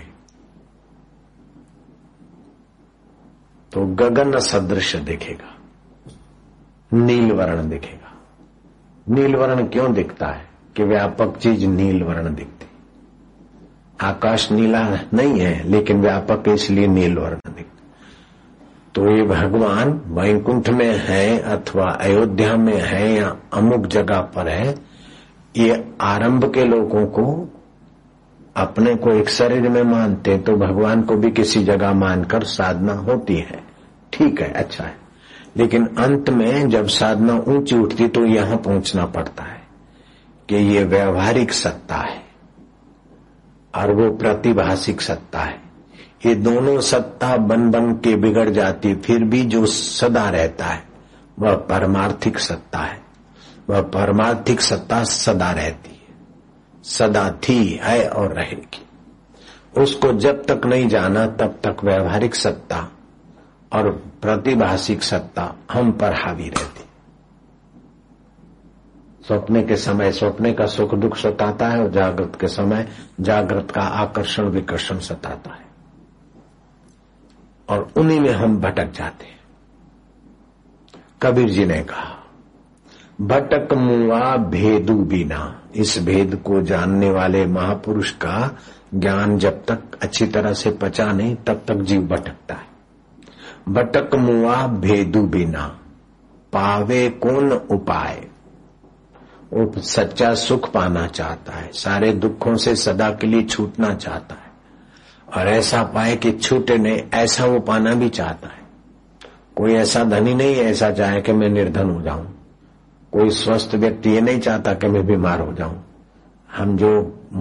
तो गगन सदृश दिखेगा, नील वर्ण दिखेगा। नील वर्ण क्यों दिखता है कि व्यापक चीज नील वर्ण दिखती। आकाश नीला नहीं है लेकिन व्यापक इसलिए नील वर्ण दिखता। तो ये भगवान वैकुंठ में है अथवा अयोध्या में है या अमुक जगह पर है, ये आरंभ के लोगों को अपने को एक शरीर में मानते तो भगवान को भी किसी जगह मानकर साधना होती है, ठीक है, अच्छा है। लेकिन अंत में जब साधना ऊंची उठती तो यहां पहुंचना पड़ता है कि ये व्यवहारिक सत्ता है और वो प्रतिभाषिक सत्ता है। ये दोनों सत्ता बन बन के बिगड़ जाती, फिर भी जो सदा रहता है वह परमार्थिक सत्ता है। वह परमार्थिक सत्ता सदा रहती है, सदा थी, है और रहेगी। उसको जब तक नहीं जाना तब तक व्यवहारिक सत्ता और प्रतिभाषिक सत्ता हम पर हावी रहती। सपने के समय सपने का सुख दुख सताता है और जागृत के समय जागृत का आकर्षण विकर्षण सताता है, और उन्हीं में हम भटक जाते हैं। कबीर जी ने कहा, भटक मुआ भेदू बिना। इस भेद को जानने वाले महापुरुष का ज्ञान जब तक अच्छी तरह से पचा नहीं तब तक जीव भटकता है। भटक मुआ भेदू बिना, पावे कौन उपाय। वो सच्चा सुख पाना चाहता है, सारे दुखों से सदा के लिए छूटना चाहता है, और ऐसा पाए कि छूटे नहीं, ऐसा वो पाना भी चाहता है। कोई ऐसा धनी नहीं ऐसा चाहे कि मैं निर्धन हो जाऊं। कोई स्वस्थ व्यक्ति ये नहीं चाहता कि मैं बीमार हो जाऊं। हम जो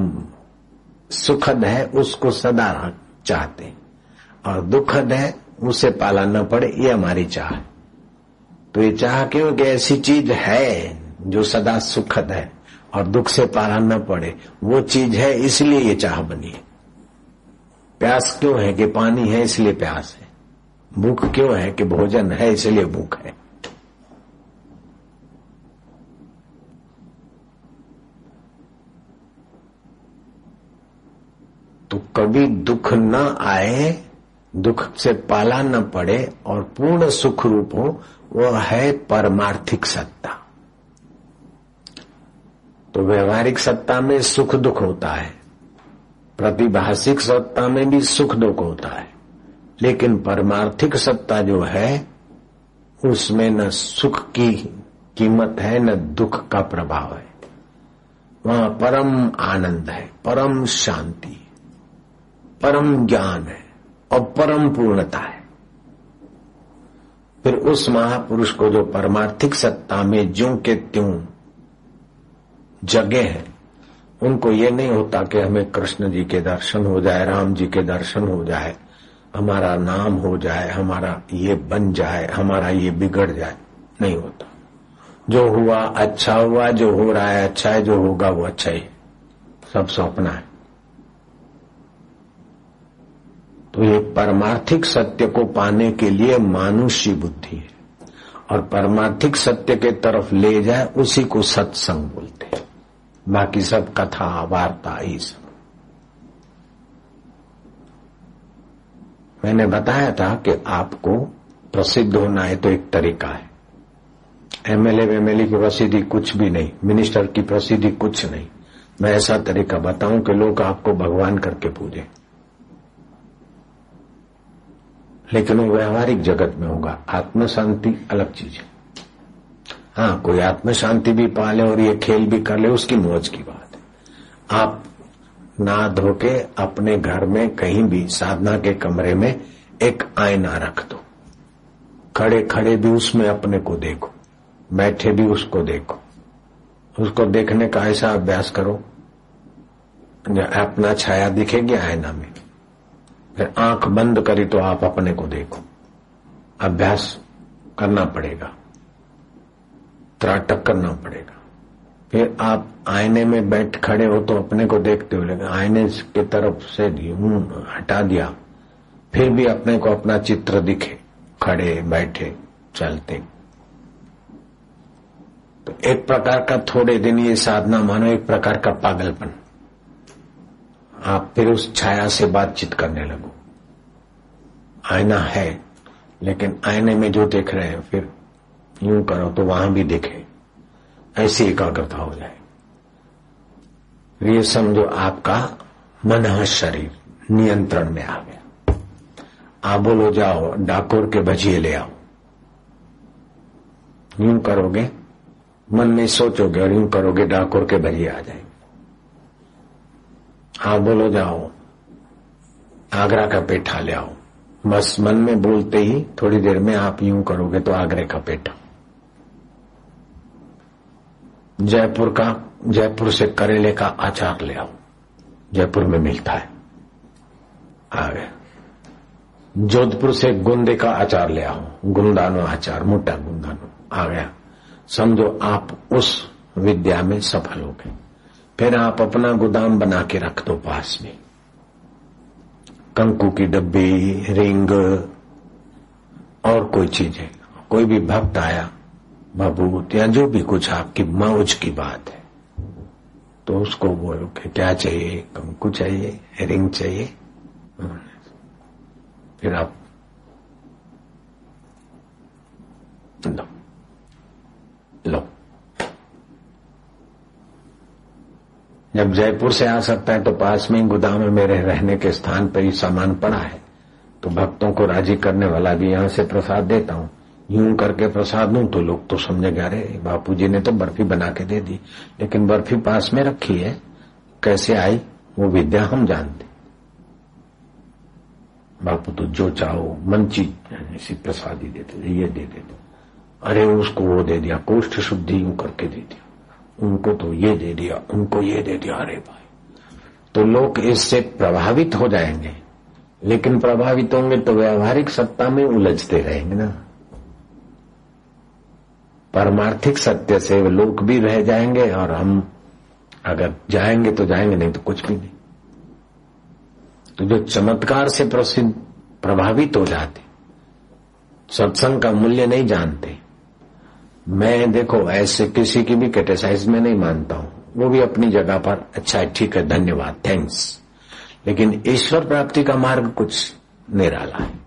सुखद है उसको सदा चाहते हैं, और दुखद है उसे पाला न पड़े, ये हमारी चाह है। तो ये चाह क्यों कि ऐसी चीज है जो सदा सुखद है और दुख से पाला न पड़े, वो चीज है इसलिए ये चाह बनी है। प्यास क्यों है कि पानी है इसलिए प्यास है। भूख क्यों है कि भोजन है इसलिए भूख है। तो कभी दुख न आए, दुख से पाला न पड़े और पूर्ण सुख रूप हो, वह है परमार्थिक सत्ता। तो व्यवहारिक सत्ता में सुख दुख होता है, प्रतिभाषिक सत्ता में भी सुख दुख होता है, लेकिन परमार्थिक सत्ता जो है उसमें न सुख की कीमत है न दुख का प्रभाव है। वहां परम आनंद है, परम शांति, परम ज्ञान है और परम पूर्णता है। फिर उस महापुरुष को जो परमार्थिक सत्ता में ज्यों के त्यों जगह है, उनको ये नहीं होता कि हमें कृष्ण जी के दर्शन हो जाए, राम जी के दर्शन हो जाए, हमारा नाम हो जाए, हमारा ये बन जाए, हमारा ये बिगड़ जाए। नहीं होता। जो हुआ अच्छा हुआ, जो हो रहा है अच्छा है, जो होगा वो अच्छा ही, सब सपना है। तो ये परमार्थिक सत्य को पाने के लिए मानुष्य बुद्धि है, और परमार्थिक सत्य के तरफ ले जाए उसी को सत्संग बोलते हैं। बाकी सब कथा वार्ता ही सब। मैंने बताया था कि आपको प्रसिद्ध होना है तो एक तरीका है। एमएलए वेमएलए की प्रसिद्धि कुछ भी नहीं, मिनिस्टर की प्रसिद्धि कुछ नहीं। मैं ऐसा तरीका बताऊं कि लोग आपको भगवान करके पूजे, लेकिन वो व्यवहारिक जगत में होगा। आत्म शांति अलग चीज है। हाँ, कोई आत्म शांति भी पाले और ये खेल भी कर ले, उसकी मौज की बात है। आप नहा धो के अपने घर में कहीं भी साधना के कमरे में एक आईना रख दो, खड़े खड़े भी उसमें अपने को देखो, बैठे भी उसको देखो, उसको देखने का ऐसा अभ्यास करो, अपना छाया दिखेगी आईना में, फिर आंख बंद करी तो आप अपने को देखो। अभ्यास करना पड़ेगा, त्राटक करना पड़ेगा। फिर आप आईने में बैठ खड़े हो तो अपने को देखते हो, लेकिन आईने की तरफ से यूं हटा दिया, फिर भी अपने को अपना चित्र दिखे, खड़े बैठे चलते। तो एक प्रकार का थोड़े दिन ये साधना मानो एक प्रकार का पागलपन। आप फिर उस छाया से बातचीत करने लगो। आईना है लेकिन आईने में जो देख रहे हैं फिर यूं करो तो वहां भी दिखे, ऐसी एकाग्रता हो जाए। ये समझो आपका मन शरीर नियंत्रण में आ गया। आप बोलो जाओ डाकोर के भजिए ले आओ, यूं करोगे, मन में सोचोगे और यूं करोगे डाकोर के भजिए आ जाएंगे। आप बोलो जाओ आगरा का पेठा ले आओ, बस मन में बोलते ही थोड़ी देर में आप यूं करोगे तो आगरे का पेठा। जयपुर का जयपुर से करेले का अचार ले आओ, जयपुर में मिलता है, आ गया। जोधपुर से गुंदे का अचार ले आओ, गुंदानो अचार, मोटा गुंदानो, आ गया। समझो आप उस विद्या में सफल हो गए। फिर आप अपना गोदाम बना के रख दो पास में, कंकु की डब्बी, रिंग और कोई चीज है। कोई भी भक्त आया, भभूत या जो भी कुछ आपकी मौज की बात है तो उसको बोलो कि क्या चाहिए, कंकु चाहिए, रिंग चाहिए। फिर आप लो लो। जब जयपुर से आ सकता है तो पास में ही गोदाम में मेरे रहने के स्थान पर ही सामान पड़ा है, तो भक्तों को राजी करने वाला भी यहां से प्रसाद देता हूं। यूं करके प्रसाद दूं तो लोग तो समझेंगे अरे बापूजी ने तो बर्फी बना के दे दी, लेकिन बर्फी पास में रखी है, कैसे आई वो विद्या हम जानते। बापू तो जो चाहो मन चीज इसी प्रसाद ही देते थे, ये दे देते, अरे उसको वो दे दिया, कोष्ठ शुद्धि यूं करके दे दिया, उनको तो ये दे दिया, उनको ये दे दिया। अरे भाई, तो लोग इससे प्रभावित हो जाएंगे, लेकिन प्रभावित होंगे तो व्यवहारिक सत्ता में उलझते रहेंगे ना। परमार्थिक सत्य से लोग भी रह जाएंगे और हम अगर जाएंगे तो जाएंगे, नहीं तो कुछ भी नहीं। तो जो चमत्कार से प्रसिद्ध प्रभावित हो जाते, सत्संग का मूल्य नहीं जानते। मैं देखो ऐसे किसी की भी क्रिटिसाइज में नहीं मानता हूं, वो भी अपनी जगह पर अच्छा है, ठीक है, धन्यवाद, थैंक्स, लेकिन ईश्वर प्राप्ति का मार्ग कुछ निराला है।